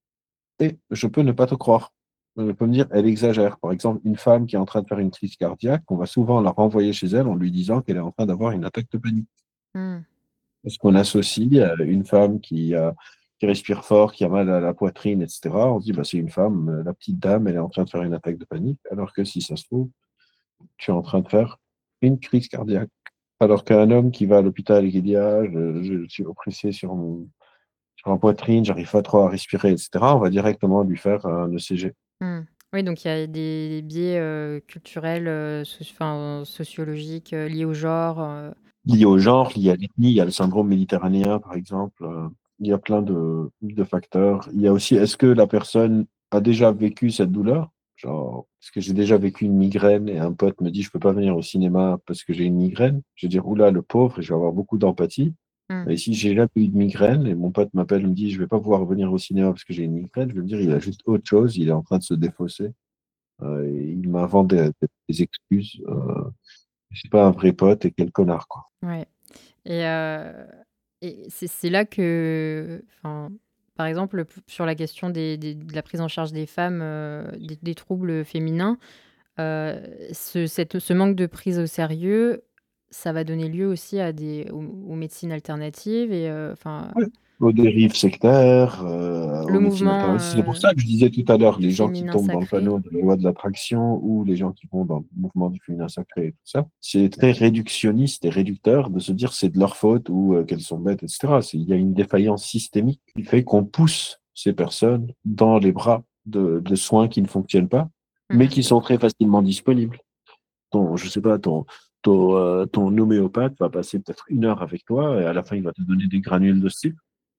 Et je peux ne pas te croire. Je peux me dire, elle exagère. Par exemple, une femme qui est en train de faire une crise cardiaque, on va souvent la renvoyer chez elle en lui disant qu'elle est en train d'avoir une attaque de panique. Hmm. Parce qu'on associe euh, une femme qui, a- qui respire fort, qui a mal à la poitrine, et cetera. On se dit, bah, c'est une femme, euh, la petite dame, elle est en train de faire une attaque de panique. Alors que si ça se trouve, tu es en train de faire une crise cardiaque. Alors qu'un homme qui va à l'hôpital et qui dit, ah, je, je suis oppressé sur mon, sur ma poitrine, j'arrive pas trop à respirer, et cetera, on va directement lui faire un E C G. Hmm. Oui, donc il y a des, des biais euh, culturels, euh, soci- enfin, sociologiques euh, liés au genre. euh. Lié au genre, lié à l'ethnie, il y a le syndrome méditerranéen, par exemple. euh, Il y a plein de, de facteurs. Il y a aussi, est-ce que la personne a déjà vécu cette douleur? Genre, est-ce que j'ai déjà vécu une migraine et un pote me dit, je peux pas venir au cinéma parce que j'ai une migraine? Je vais dire, oula, le pauvre, et je vais avoir beaucoup d'empathie. Hmm. Et si j'ai jamais eu de migraine et mon pote m'appelle et me dit, je vais pas pouvoir venir au cinéma parce que j'ai une migraine, je vais me dire, il a juste autre chose, il est en train de se défausser. Euh, et il m'invente des, des excuses. Euh, c'est pas un vrai pote et quel connard, quoi. Ouais. Et, euh, et c'est c'est là que, enfin, par exemple, p- sur la question des, des- de la prise en charge des femmes, euh, des, des troubles féminins, euh, ce, cette- ce manque de prise au sérieux, ça va donner lieu aussi à des, aux, aux médecines alternatives et euh, enfin, Ouais. Aux dérives sectaires, euh, aux le médecines mouvement alternatives. C'est pour euh, ça que je disais tout à l'heure, du les gens qui féminin tombent dans le sacré. panneau de la loi de l'attraction ou les gens qui vont dans le mouvement du féminin sacré et tout ça, c'est très réductionniste et réducteur de se dire c'est de leur faute ou euh, qu'elles sont bêtes, et cetera. C'est- Il y a une défaillance systémique qui fait qu'on pousse ces personnes dans les bras de, de soins qui ne fonctionnent pas, mais Mhm. qui sont très facilement disponibles. Ton, je sais pas, ton, ton, euh, ton homéopathe va passer peut-être une heure avec toi et à la fin, il va te donner des granules de style.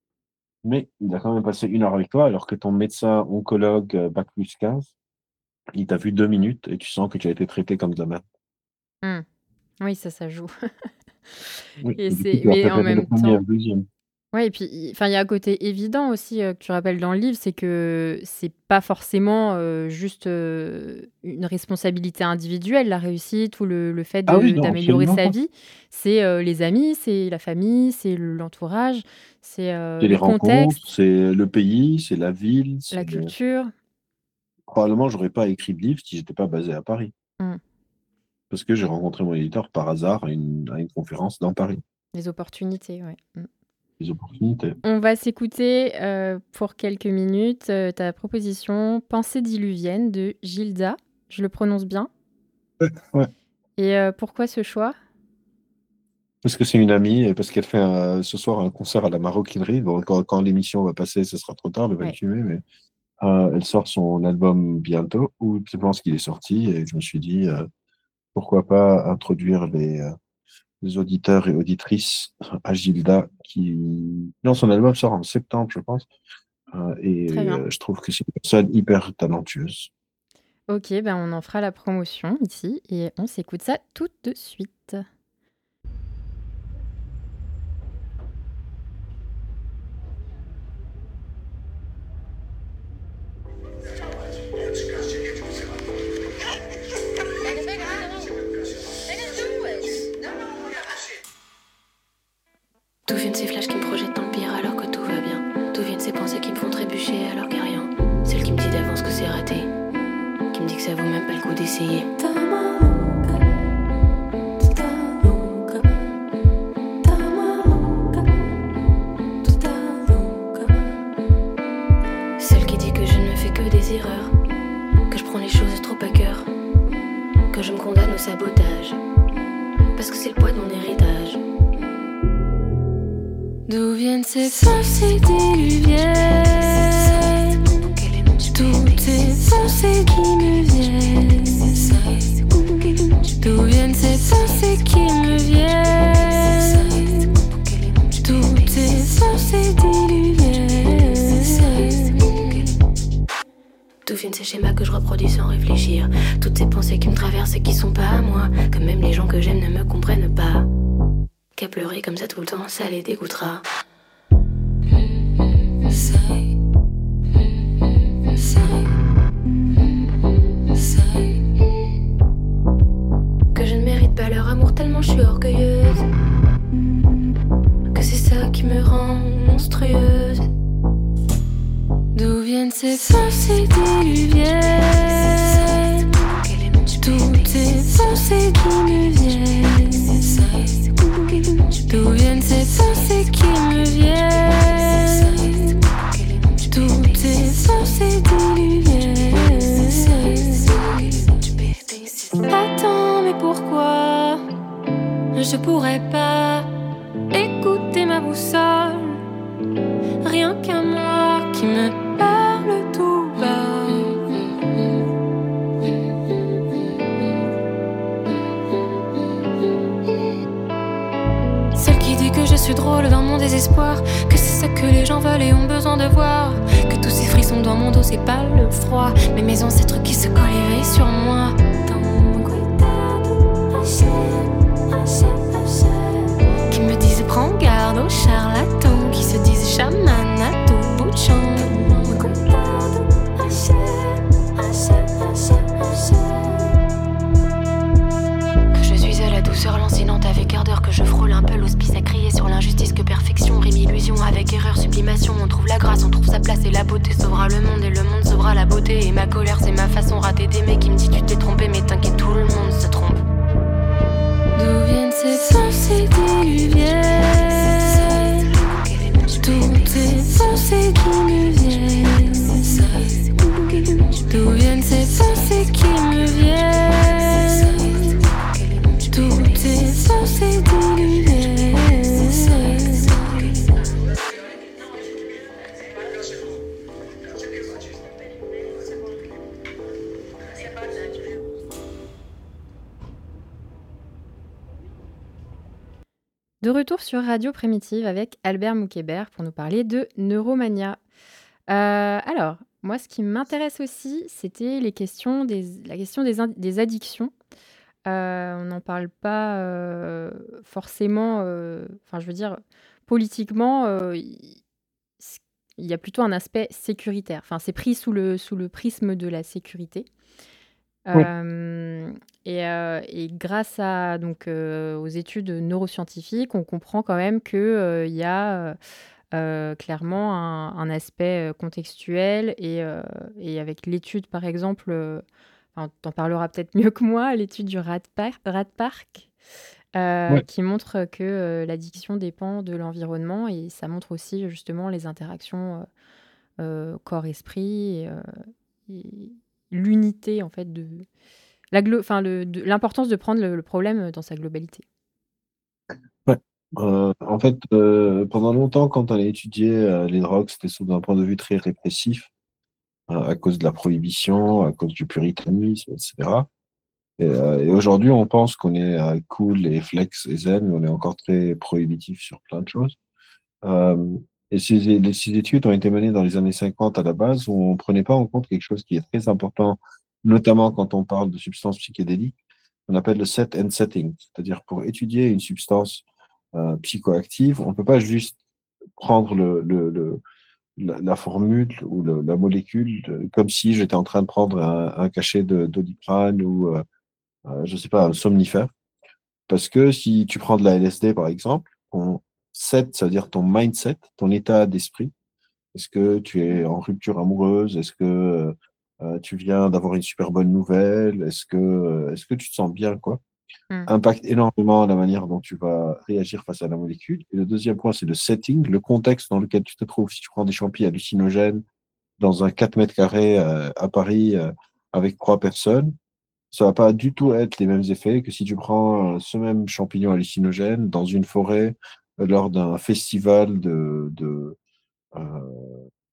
Mais il a quand même passé une heure avec toi, alors que ton médecin oncologue euh, bac plus quinze, il t'a vu deux minutes et tu sens que tu as été traité comme de la merde. Mm. Oui, ça, ça joue. Oui, Et et du coup, c'est, tu vas mais en préférer le même premier temps. au deuxième. Ouais, et puis, il enfin, il y a un côté évident aussi, heu, que tu rappelles dans le livre, c'est que c'est pas forcément, heu, juste, heu, une responsabilité individuelle, la réussite ou le le fait Ah oui, de non, d'améliorer absolument sa pas. vie. C'est, heu, les amis, c'est la famille, c'est l'entourage, c'est, heu, C'est les le rencontres, contexte, c'est le pays, c'est la ville. la C'est culture. Probablement, j'aurais pas écrit de livre si j'étais pas basé à Paris. Mmh. Parce que j'ai rencontré mon éditeur par hasard à une, à une conférence dans Paris. Les opportunités, ouais. Mmh. Les opportunités. On va s'écouter, heu, pour quelques minutes, heu, ta proposition «Pensée diluvienne» de Gilda. Je le prononce bien? Ouais. Et heu, pourquoi ce choix? Parce que c'est une amie et parce qu'elle fait un- ce soir un concert à la maroquinerie. Bon, quand, quand l'émission va passer, ce sera trop tard le Ouais. vingt-huit mai, mais euh, elle sort son album bientôt, ou je pense qu'il est sorti, et je me suis dit, euh, pourquoi pas introduire les, euh, les auditeurs et auditrices à Gilda, qui... Non, son album sort en septembre, je pense, euh, Très et bien. euh, je trouve que c'est une personne hyper talentueuse. OK, ben, on en fera la promotion ici et on s'écoute ça tout de suite. d'essayer. Celle qui dit que je ne fais que des erreurs, que je prends les choses trop à cœur, que je me condamne au sabotage, parce que c'est le poids de mon héritage. D'où viennent ces pensées diluviennes? Toutes ces pensées qui me viennent. D'où viennent ces pensées qui me viennent? Toutes ces pensées diluviennes. D'où viennent ces schémas que je reproduis sans réfléchir? Toutes ces pensées qui me traversent et qui sont pas à moi, que même les gens que j'aime ne me comprennent pas. Qu'à pleurer comme ça tout le temps, ça les dégoûtera. Que je ne mérite pas leur amour tellement je suis orgueilleuse, que c'est ça qui me rend monstrueuse. D'où viennent ces pensées diluviennes? Toutes ces pensées qui me viennent. D'où viennent ces pensées qui me viennent? Toutes ces pensées diluviennes. Attends, mais pourquoi je pourrais pas écouter ma boussole? Rien qu'à moi qui me parle tout bas. Celle qui dit que je suis drôle dans mon désespoir, que c'est ça que les gens veulent et ont besoin de voir, que tous ces frissons dans mon dos c'est pas le froid, mais mes ancêtres qui se collent et veillent sur moi. Qui me disent prends garde aux charlatans, qui se disent chaman à tout bout de champ. Que je suis à la douceur lancinante avec ardeur, que je frôle un peu l'hospice à crier sur l'injustice, que perfection rime illusion avec erreur, sublimation. On trouve la grâce, on trouve sa place et la beauté sauvera le monde et le monde sauvera la beauté. Et ma colère c'est ma façon ratée d'aimer qui me dit tu t'es trompé, mais t'inquiète tout le monde se trompe. D'où viennent ces pensées diluviennes? Toutes ces pensées qui me viennent. D'où viennent ces pensées qui me viennent? Toutes ces pensées diluviennes. De retour sur Radio Primitive avec Albert Moukébert pour nous parler de Neuromania. Euh, alors, moi, ce qui m'intéresse aussi, c'était les questions des, la question des, in- des addictions. Euh, on n'en parle pas euh, forcément, euh, enfin, je veux dire, politiquement, euh, il il y a plutôt un aspect sécuritaire. Enfin, c'est pris sous le, sous le prisme de la sécurité. Oui. Euh, et, euh, et grâce à, donc, euh, aux études neuroscientifiques, on comprend quand même qu'il euh, y a euh, euh, clairement un, un aspect euh, contextuel. Et, euh, et avec l'étude, par exemple, euh, enfin, tu en parleras peut-être mieux que moi, l'étude du Rat Park, Rat Park euh, Ouais. qui montre que euh, l'addiction dépend de l'environnement. Et ça montre aussi justement les interactions euh, euh, corps-esprit et, euh, et l'unité en fait de la glo- enfin le, de- l'importance de prendre le, le problème dans sa globalité. Ouais. Euh, en fait, euh, pendant longtemps, quand on a étudié euh, les drogues, c'était sous un point de vue très répressif, euh, à cause de la prohibition, à cause du puritanisme, et cetera. Et, euh, et aujourd'hui, on pense qu'on est euh, cool et flex et zen, mais on est encore très prohibitif sur plein de choses. Euh, et ces, les- ces études ont été menées dans les années cinquante à la base, où on ne prenait pas en compte quelque chose qui est très important, notamment quand on parle de substances psychédéliques, on appelle le set and setting. C'est-à-dire, pour étudier une substance euh, psychoactive, on ne peut pas juste prendre le, le, le- la, la formule ou le- la molécule de- comme si j'étais en train de prendre un, un cachet de Doliprane ou, euh, euh, je sais pas, un somnifère. Parce que si tu prends de la L S D, par exemple, ton set, ça veut dire ton mindset, ton état d'esprit. Est-ce que tu es en rupture amoureuse? Est-ce que Euh, tu viens d'avoir une super bonne nouvelle. Est-ce que, est-ce que tu te sens bien, quoi? Mm. Impacte énormément la manière dont tu vas réagir face à la molécule. Et le deuxième point, c'est le setting, le contexte dans lequel tu te trouves. Si tu prends des champis hallucinogènes dans un quatre mètres carrés euh, à Paris euh, avec trois personnes, ça va pas du tout être les mêmes effets que si tu prends euh, ce même champignon hallucinogène dans une forêt euh, lors d'un festival de, de, euh,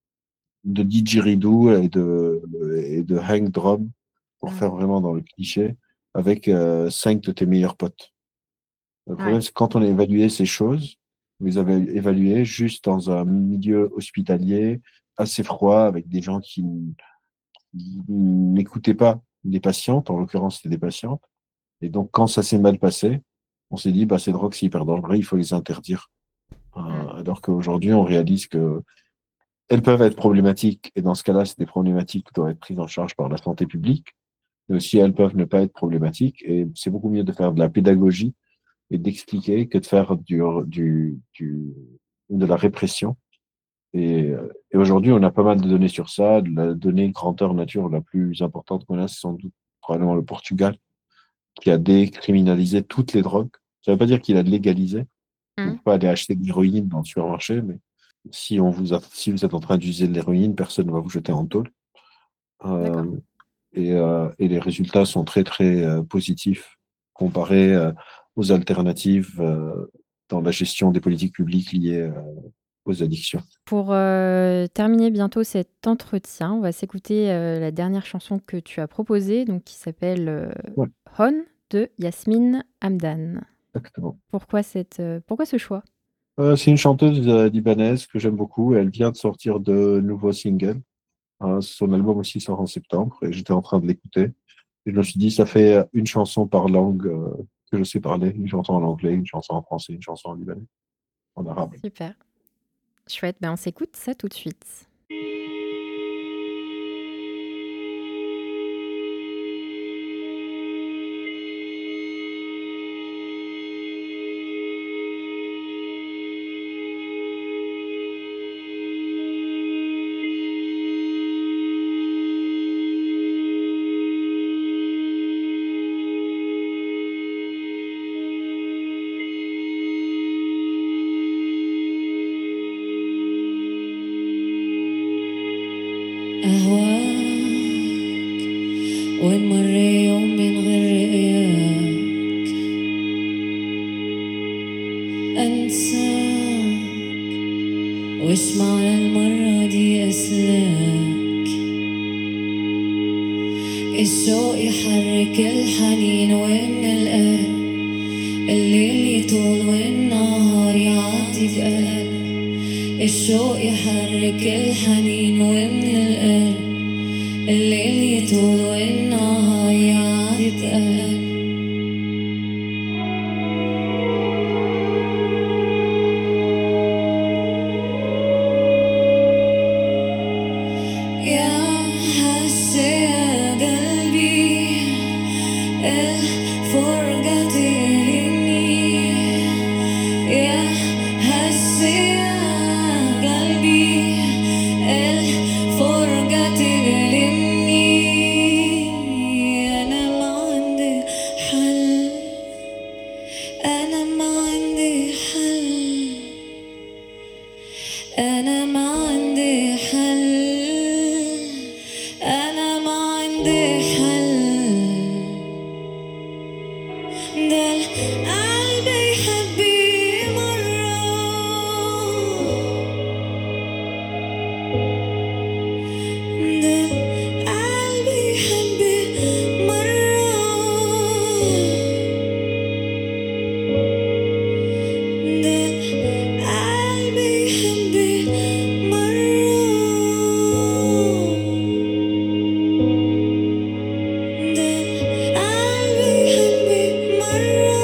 de didgeridoo et de, et de hang drum, pour Mm. faire vraiment dans le cliché, avec euh, cinq de tes meilleurs potes. Le Ouais. problème, c'est que quand on a évalué ces choses, vous les avez évaluées juste dans un milieu hospitalier assez froid, avec des gens qui n- qui n'écoutaient pas les patientes, en l'occurrence, c'était des patientes. Et donc, quand ça s'est mal passé, on s'est dit, bah, ces drogues, c'est hyper dangereux, il faut les interdire. Euh, Mm. alors qu'aujourd'hui, on réalise que elles peuvent être problématiques, et dans ce cas-là, c'est des problématiques qui doivent être prises en charge par la santé publique, mais aussi elles peuvent ne pas être problématiques, et c'est beaucoup mieux de faire de la pédagogie et d'expliquer que de faire du, du, du, de la répression. Et, euh, et aujourd'hui, on a pas mal de données sur ça. De la donnée grandeur nature la plus importante qu'on a, c'est sans doute probablement le Portugal, qui a décriminalisé toutes les drogues. Ça ne veut pas dire qu'il a légalisé. Vous ne Mm. pouvez pas aller acheter de l'héroïne dans le supermarché, mais si, on vous a, si vous êtes en train d'utiliser de l'héroïne, personne ne va vous jeter en tôle. Euh, D'accord. et, euh, et les résultats sont très, très euh, positifs comparés euh, aux alternatives euh, dans la gestion des politiques publiques liées euh, aux addictions. Pour euh, terminer bientôt cet entretien, on va s'écouter euh, la dernière chanson que tu as proposée, donc qui s'appelle euh, Ouais, Hon de Yasmine Hamdan. exactement. Pourquoi, cette, euh, pourquoi ce choix? Euh, c'est une chanteuse euh, libanaise que j'aime beaucoup. Elle vient de sortir de nouveaux singles. Euh, son album aussi sort en septembre et j'étais en train de l'écouter. Et je me suis dit, ça fait une chanson par langue euh, que je sais parler. Une chanson en anglais, une chanson en français, une chanson en libanais, en arabe. Super. Chouette, ben on s'écoute ça tout de suite. أهواك وين مر يوم من غير رؤياك أنساك وش معنى المرة دي أسلاك الشوق يحرك الحنين وين القلب الليل يطول والنهار يعدي بقلب الشوق يحرك الحنين وين القلب الليل يطول والنهار يعدي بقلب يا هسه يا قلبي الفرقة تلمني يا هسه يا قلبي الفرقة تلمني أنا ما عندي حل أنا ما عندي حل أنا ما عندي حل أنا ما عندي حل ده القلب يحبي مرة ده القلب يحبي مرة ده القلب يحبي مرة ده القلب يحبي مرة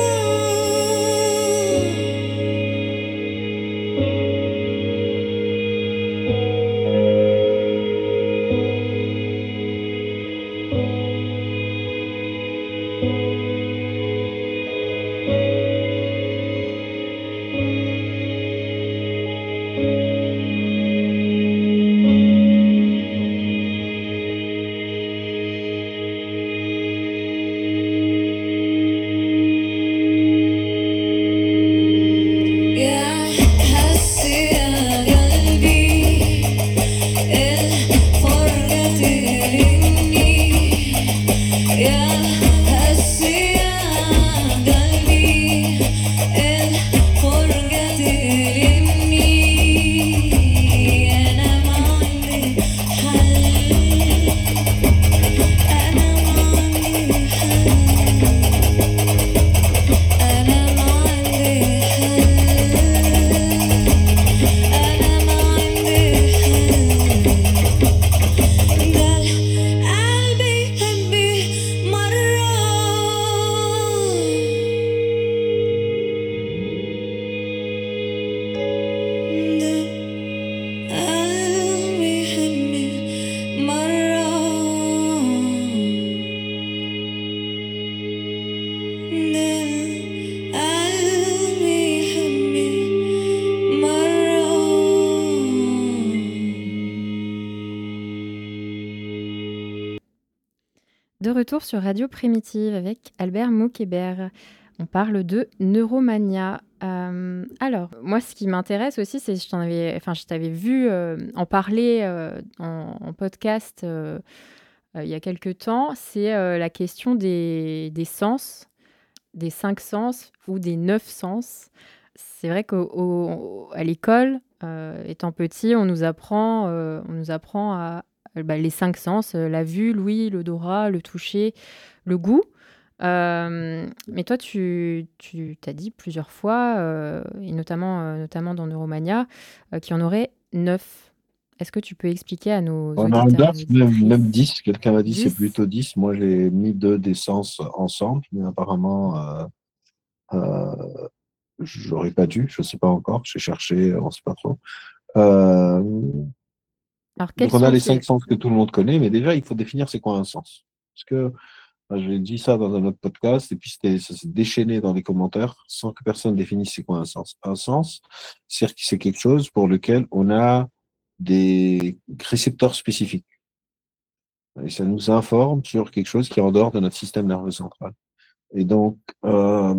De retour sur Radio Primitive avec Albert Moukébert. On parle de neuromania. Euh, alors, moi, ce qui m'intéresse aussi, c'est je t'en avais, enfin, je t'avais vu euh, en parler euh, en, en podcast euh, euh, il y a quelques temps. C'est euh, la question des, des sens, des cinq sens ou des neuf sens. C'est vrai qu'à l'école, euh, étant petit, on nous apprend, euh, on nous apprend à euh, bah, les cinq sens, euh, la vue, l'ouïe, l'odorat, le toucher, le goût. Euh, mais toi, tu, tu t'as dit plusieurs fois, euh, et notamment, euh, notamment dans Neuromania, euh, qu'il y en aurait neuf. Est-ce que tu peux expliquer à nos On a un auditeurs et neuf, même, même auditrices? dix. Quelqu'un m'a dit c'est dix. plutôt dix. Moi, j'ai mis deux des sens ensemble, mais apparemment, euh, euh, j'aurais pas dû. Je sais pas encore. J'ai cherché, on sait pas trop. Euh, Alors, quels donc, on a les sont-ils? cinq sens que tout le monde connaît, mais déjà, il faut définir c'est quoi un sens. Parce que euh, j'ai dit ça dans un autre podcast, et puis c'était, ça s'est déchaîné dans les commentaires sans que personne définisse c'est quoi un sens. Un sens, c'est c'est quelque chose pour lequel on a des récepteurs spécifiques. Et ça nous informe sur quelque chose qui est en dehors de notre système nerveux central. Et donc, euh,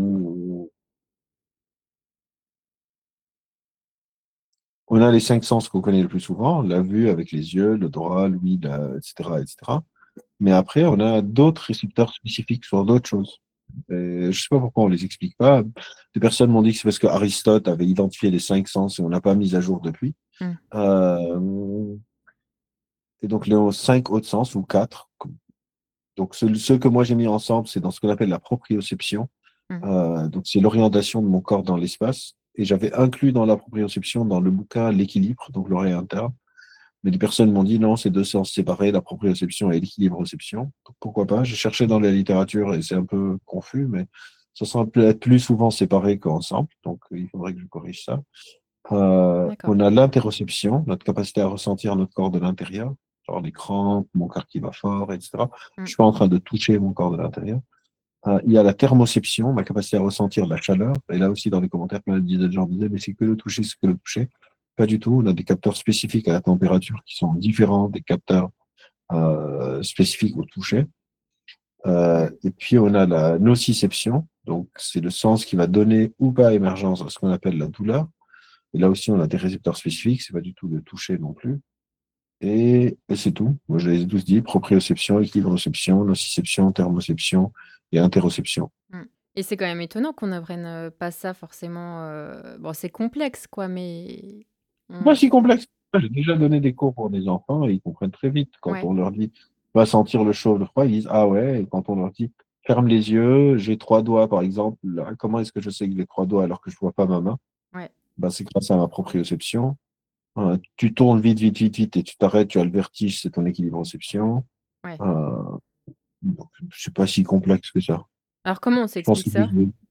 on a les cinq sens qu'on connaît le plus souvent, la vue avec les yeux, l'odorat, l'ouïe, la- et cetera, et cetera. Mais après, on a d'autres récepteurs spécifiques sur d'autres choses. Et je sais pas pourquoi on les explique pas. Des personnes m'ont dit que c'est parce que Aristote avait identifié les cinq sens et on n'a pas mis à jour depuis. Mm. Euh, et donc, les cinq autres sens, ou quatre. Donc, ceux, ceux que moi j'ai mis ensemble, c'est dans ce qu'on appelle la proprioception. Mm. Euh, donc, c'est l'orientation de mon corps dans l'espace. Et j'avais inclus dans la proprioception, dans le bouquin, l'équilibre, donc l'oreille interne. Mais des personnes m'ont dit non, c'est deux sens séparés, la proprioception et l'équilibroception. Donc, pourquoi pas? J'ai cherché dans la littérature et c'est un peu confus, mais ça semble être plus souvent séparé qu'ensemble. Donc, il faudrait que je corrige ça. Euh, D'accord. on a l'interoception, notre capacité à ressentir notre corps de l'intérieur, genre les crampes, mon cœur qui bat fort, et cetera. Mm. Je suis pas en train de toucher mon corps de l'intérieur. Euh, il y a la thermoception, ma capacité à ressentir la chaleur. Et là aussi, dans les commentaires, plein de gens disaient, mais c'est que le toucher, c'est que le toucher. Pas du tout. On a des capteurs spécifiques à la température qui sont différents des capteurs euh, spécifiques au toucher. Euh, et puis, on a la nociception. Donc, c'est le sens qui va donner ou pas émergence à ce qu'on appelle la douleur. Et là aussi, on a des récepteurs spécifiques. C'est pas du tout le toucher non plus. Et, et c'est tout. Moi, je les ai tous dit. Proprioception, équilibroception, nociception, thermoception et interoception. Mm. Et c'est quand même étonnant qu'on n'apprenne euh, pas ça forcément. euh, Bon, c'est complexe, quoi, mais... on- Moi, c'est complexe. Moi, j'ai déjà donné des cours pour des enfants et ils comprennent très vite. Quand Ouais. on leur dit, va sentir le chaud, le froid, ils disent, ah ouais. Et quand on leur dit, ferme les yeux, j'ai trois doigts, par exemple, là, comment est-ce que je sais que j'ai trois doigts alors que je vois pas ma main? Ouais. Ben, c'est grâce à ma proprioception. Euh, tu tournes vite, vite, vite, vite et tu t'arrêtes, tu as le vertige, c'est ton équilibroception. Ouais. Euh, donc, c'est pas si complexe que ça. Alors, comment on Je pense s'explique que ça? c'est-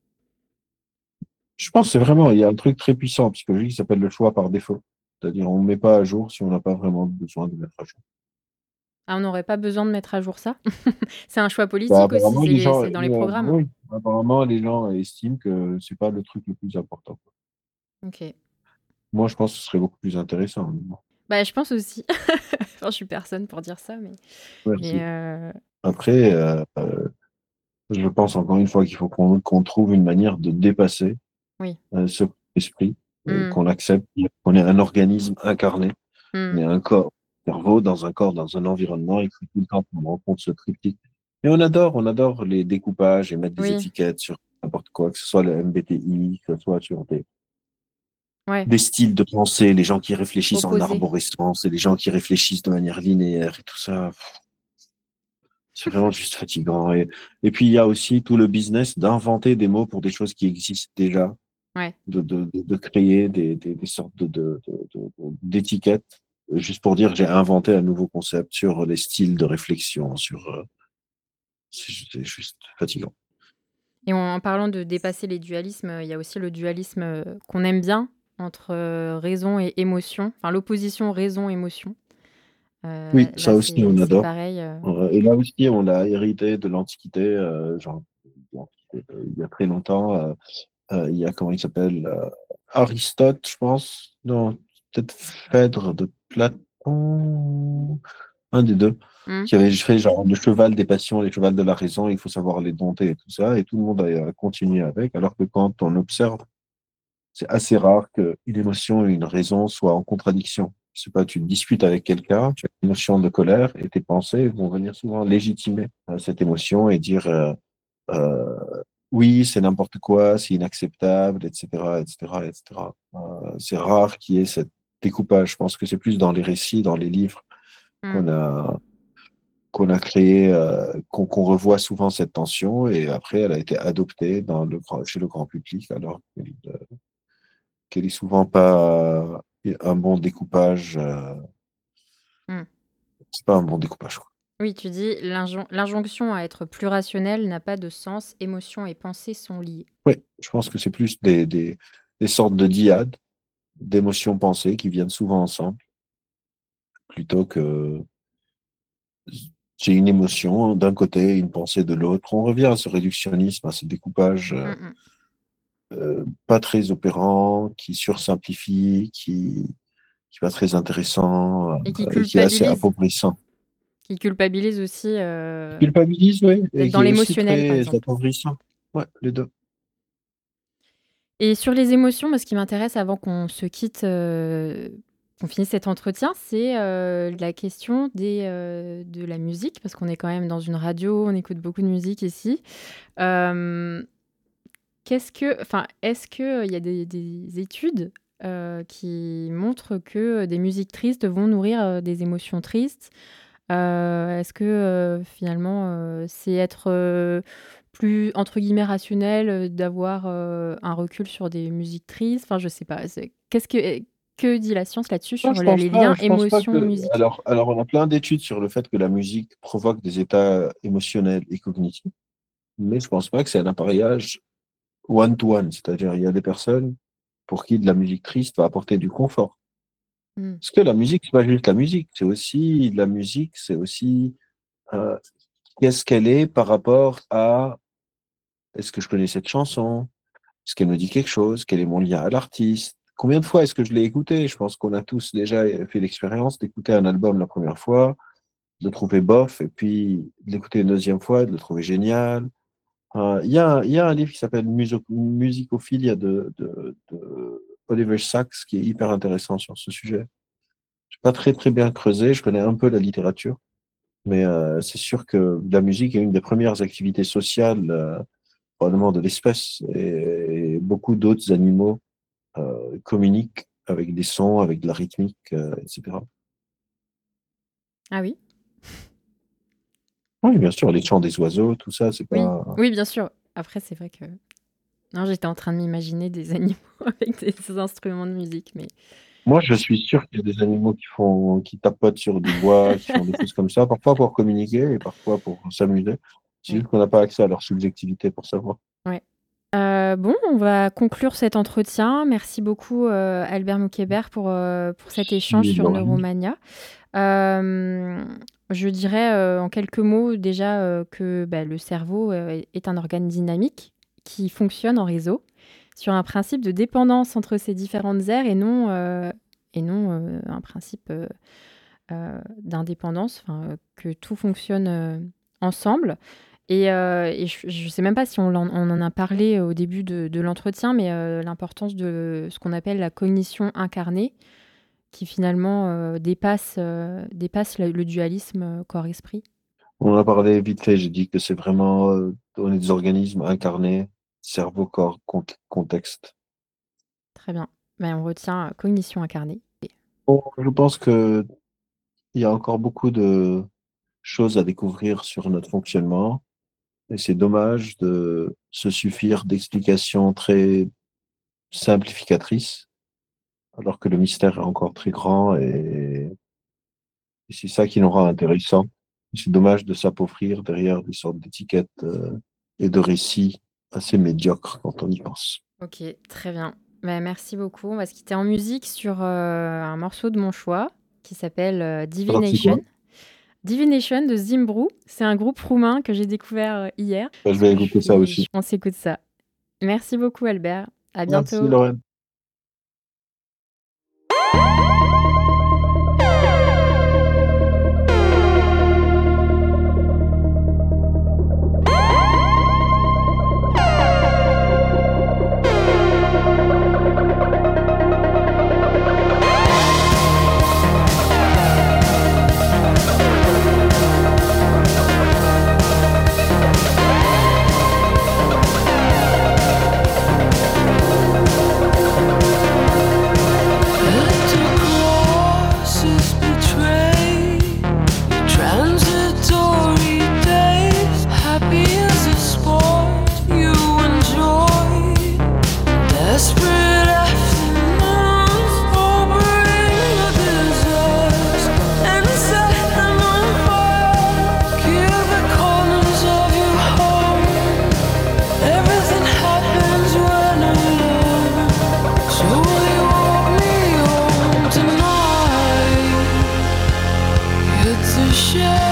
je pense que c'est vraiment, il y a un truc très puissant en psychologie qui s'appelle le choix par défaut. C'est-à-dire, on ne met pas à jour si on n'a pas vraiment besoin de mettre à jour. Ah, on n'aurait pas besoin de mettre à jour ça? C'est un choix Bah, politique aussi, apparemment, c'est les les- gens, c'est dans les euh, programmes. oui, apparemment, les gens estiment que c'est pas le truc le plus important. Ok. Moi, je pense que ce serait beaucoup plus intéressant. mais bon. Bah, je pense aussi. Enfin, je suis personne pour dire ça, mais... Merci. mais euh, Après, euh, euh, je pense encore une fois qu'il faut qu'on qu'on trouve une manière de dépasser Oui. euh, ce esprit, euh, Mm. qu'on accepte qu'on est un organisme incarné, Mm. on est un corps, cerveau dans un corps, dans un environnement, il faut tout le temps prendre en compte ce triptyque. Et on adore, on adore les découpages et mettre des Oui. étiquettes sur n'importe quoi, que ce soit le M B T I, que ce soit sur des, Ouais. des styles de pensée, les gens qui réfléchissent en Opposé. arborescence et les gens qui réfléchissent de manière linéaire et tout ça. pff, C'est vraiment juste fatigant. Et, et puis, il y a aussi tout le business d'inventer des mots pour des choses qui existent déjà, Ouais. de, de, de, de créer des, des, des sortes de, de, de, de- de- d'étiquettes, euh, juste pour dire j'ai inventé un nouveau concept sur les styles de réflexion, sur... euh, c'est c'est juste fatigant. Et en, en parlant de dépasser les dualismes, euh, il y a aussi le dualisme euh, qu'on aime bien entre euh, raison et émotion, enfin l'opposition raison-émotion. Euh, Oui, là, ça aussi, c'est on c'est adore. pareil. euh, Euh, Et là aussi, on l'a hérité de l'Antiquité, euh, genre, l'Antiquité, euh, il y a très longtemps. euh, euh, il y a, comment il s'appelle euh, Aristote, je pense. Non, peut-être Phèdre de Platon. Un des deux. Mm. qui avait fait genre le cheval des passions, les chevals de la raison, il faut savoir les dompter et tout ça, et tout le monde a, a continué avec, alors que quand on observe, c'est assez rare qu'une émotion et une raison soient en contradiction. Je sais pas, tu discutes avec quelqu'un, tu as une émotion de colère, et tes pensées vont venir souvent légitimer euh, cette émotion et dire euh, euh, oui, c'est n'importe quoi, c'est inacceptable, et cetera, et cetera, et cetera. Euh, c'est rare qu'il y ait ce découpage. Je pense que c'est plus dans les récits, dans les livres Mm. qu'on a qu'on a créé, euh, qu'on qu'on revoit souvent cette tension, et après elle a été adoptée dans le grand- chez le grand public, alors qu'elle euh, qu'elle est souvent pas euh, un bon découpage. Euh, Mm. c'est pas un bon découpage, quoi. Oui, tu dis l'injon- l'injonction à être plus rationnel n'a pas de sens. Émotion et pensée sont liées. Oui, je pense que c'est plus des, des, des sortes de dyades, d'émotions pensées qui viennent souvent ensemble, plutôt que j'ai une émotion d'un côté, une pensée de l'autre. On revient à ce réductionnisme, à ce découpage Mm, euh, mm. euh, pas très opérant, qui sursimplifie, qui qui pas très intéressant, Et qui euh, et qui est assez culpabilise. appauvrissant. Qui culpabilise aussi euh, Culpabilise, oui, et d'être dans qui est aussi l'émotionnel, par très exemple. appauvrissant. Ouais, les deux. Et sur les émotions, moi, ce qui m'intéresse avant qu'on se quitte, euh, qu'on finisse cet entretien, c'est euh, la question des, euh, de la musique, parce qu'on est quand même dans une radio, on écoute beaucoup de musique ici. Euh, qu'est-ce que, enfin, est-ce qu'il y a des, des études euh, qui montrent que des musiques tristes vont nourrir euh, des émotions tristes? Euh, est-ce que euh, finalement, euh, c'est être euh, plus, entre guillemets, rationnel, euh, d'avoir euh, un recul sur des musiques tristes? Enfin, je sais pas. c'est- Qu'est-ce que, que dit la science là-dessus Non, sur je la- pense les pas. liens Je pense pas que. émotion-musique? Alors, alors, on a plein d'études sur le fait que la musique provoque des états émotionnels et cognitifs, mais je pense pas que c'est un appareillage one-to-one. C'est-à-dire, il y a des personnes pour qui de la musique triste va apporter du confort. Hmm. Parce que la musique, c'est pas juste la musique, c'est aussi de la musique, c'est aussi euh, qu'est-ce qu'elle est par rapport à est-ce que je connais cette chanson? Est-ce qu'elle me dit quelque chose? Quel est mon lien à l'artiste? Combien de fois est-ce que je l'ai écouté? Je pense qu'on a tous déjà fait l'expérience d'écouter un album la première fois, de le trouver bof, et puis de l'écouter une deuxième fois, de le trouver génial. Euh, Il y a, un- il y a un livre qui s'appelle Muso- Musicophilia de, de, de Oliver Sacks qui est hyper intéressant sur ce sujet. Je n'ai pas très très bien creusé, je connais un peu la littérature, mais euh, c'est sûr que la musique est une des premières activités sociales, euh, probablement de l'espèce, et, et beaucoup d'autres animaux euh, communiquent avec des sons, avec de la rythmique, euh, et cetera. Ah oui? Oui, bien sûr, les chants des oiseaux, tout ça, c'est Oui, pas. oui, bien sûr. Après, c'est vrai que... Non, j'étais en train de m'imaginer des animaux avec des instruments de musique, mais... Moi, je suis sûr qu'il y a des animaux qui font, qui tapotent sur du bois, qui font des choses comme ça, parfois pour communiquer et parfois pour s'amuser. C'est Oui. juste qu'on n'a pas accès à leur subjectivité pour savoir. Ouais. Euh, bon, on va conclure cet entretien. Merci beaucoup, euh, Albert Moukébert, pour, euh, pour cet échange Oui, sur Laurent. Neuromania. Euh, je dirais euh, en quelques mots déjà euh, que bah, le cerveau euh, est un organe dynamique qui fonctionne en réseau sur un principe de dépendance entre ces différentes aires et non, euh, et non euh, un principe euh, euh, d'indépendance, enfin, euh, que tout fonctionne euh, ensemble. Et, euh, et je ne sais même pas si on, l'en- on en a parlé au début de, de l'entretien, mais euh, l'importance de ce qu'on appelle la cognition incarnée, qui finalement euh, dépasse, euh, dépasse le, le dualisme euh, corps-esprit. On en a parlé vite fait, j'ai dit que c'est vraiment, euh, on est des organismes incarnés, cerveau, corps, cont- contexte. Très bien. Ben, on retient euh, cognition incarnée. Bon, je pense que il y a encore beaucoup de choses à découvrir sur notre fonctionnement. Et c'est dommage de se suffire d'explications très simplificatrices, alors que le mystère est encore très grand et, et c'est ça qui nous rend intéressant. C'est dommage de s'appauvrir derrière des sortes d'étiquettes euh, et de récits assez médiocres quand on y pense. Ok, très bien. Ben, merci beaucoup. On va se quitter en musique sur euh, un morceau de mon choix qui s'appelle euh, Alors, c'est quoi? Divination. Divination de Zimbru. C'est un groupe roumain que j'ai découvert euh, hier. Ben, je vais écouter ça Et aussi. on s'écoute ça. Merci beaucoup, Albert. À Merci, bientôt. Lorraine.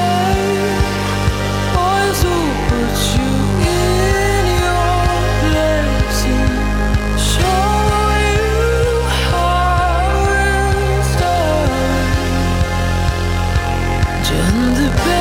Boys will put you in your place and show you how it's done. Turn the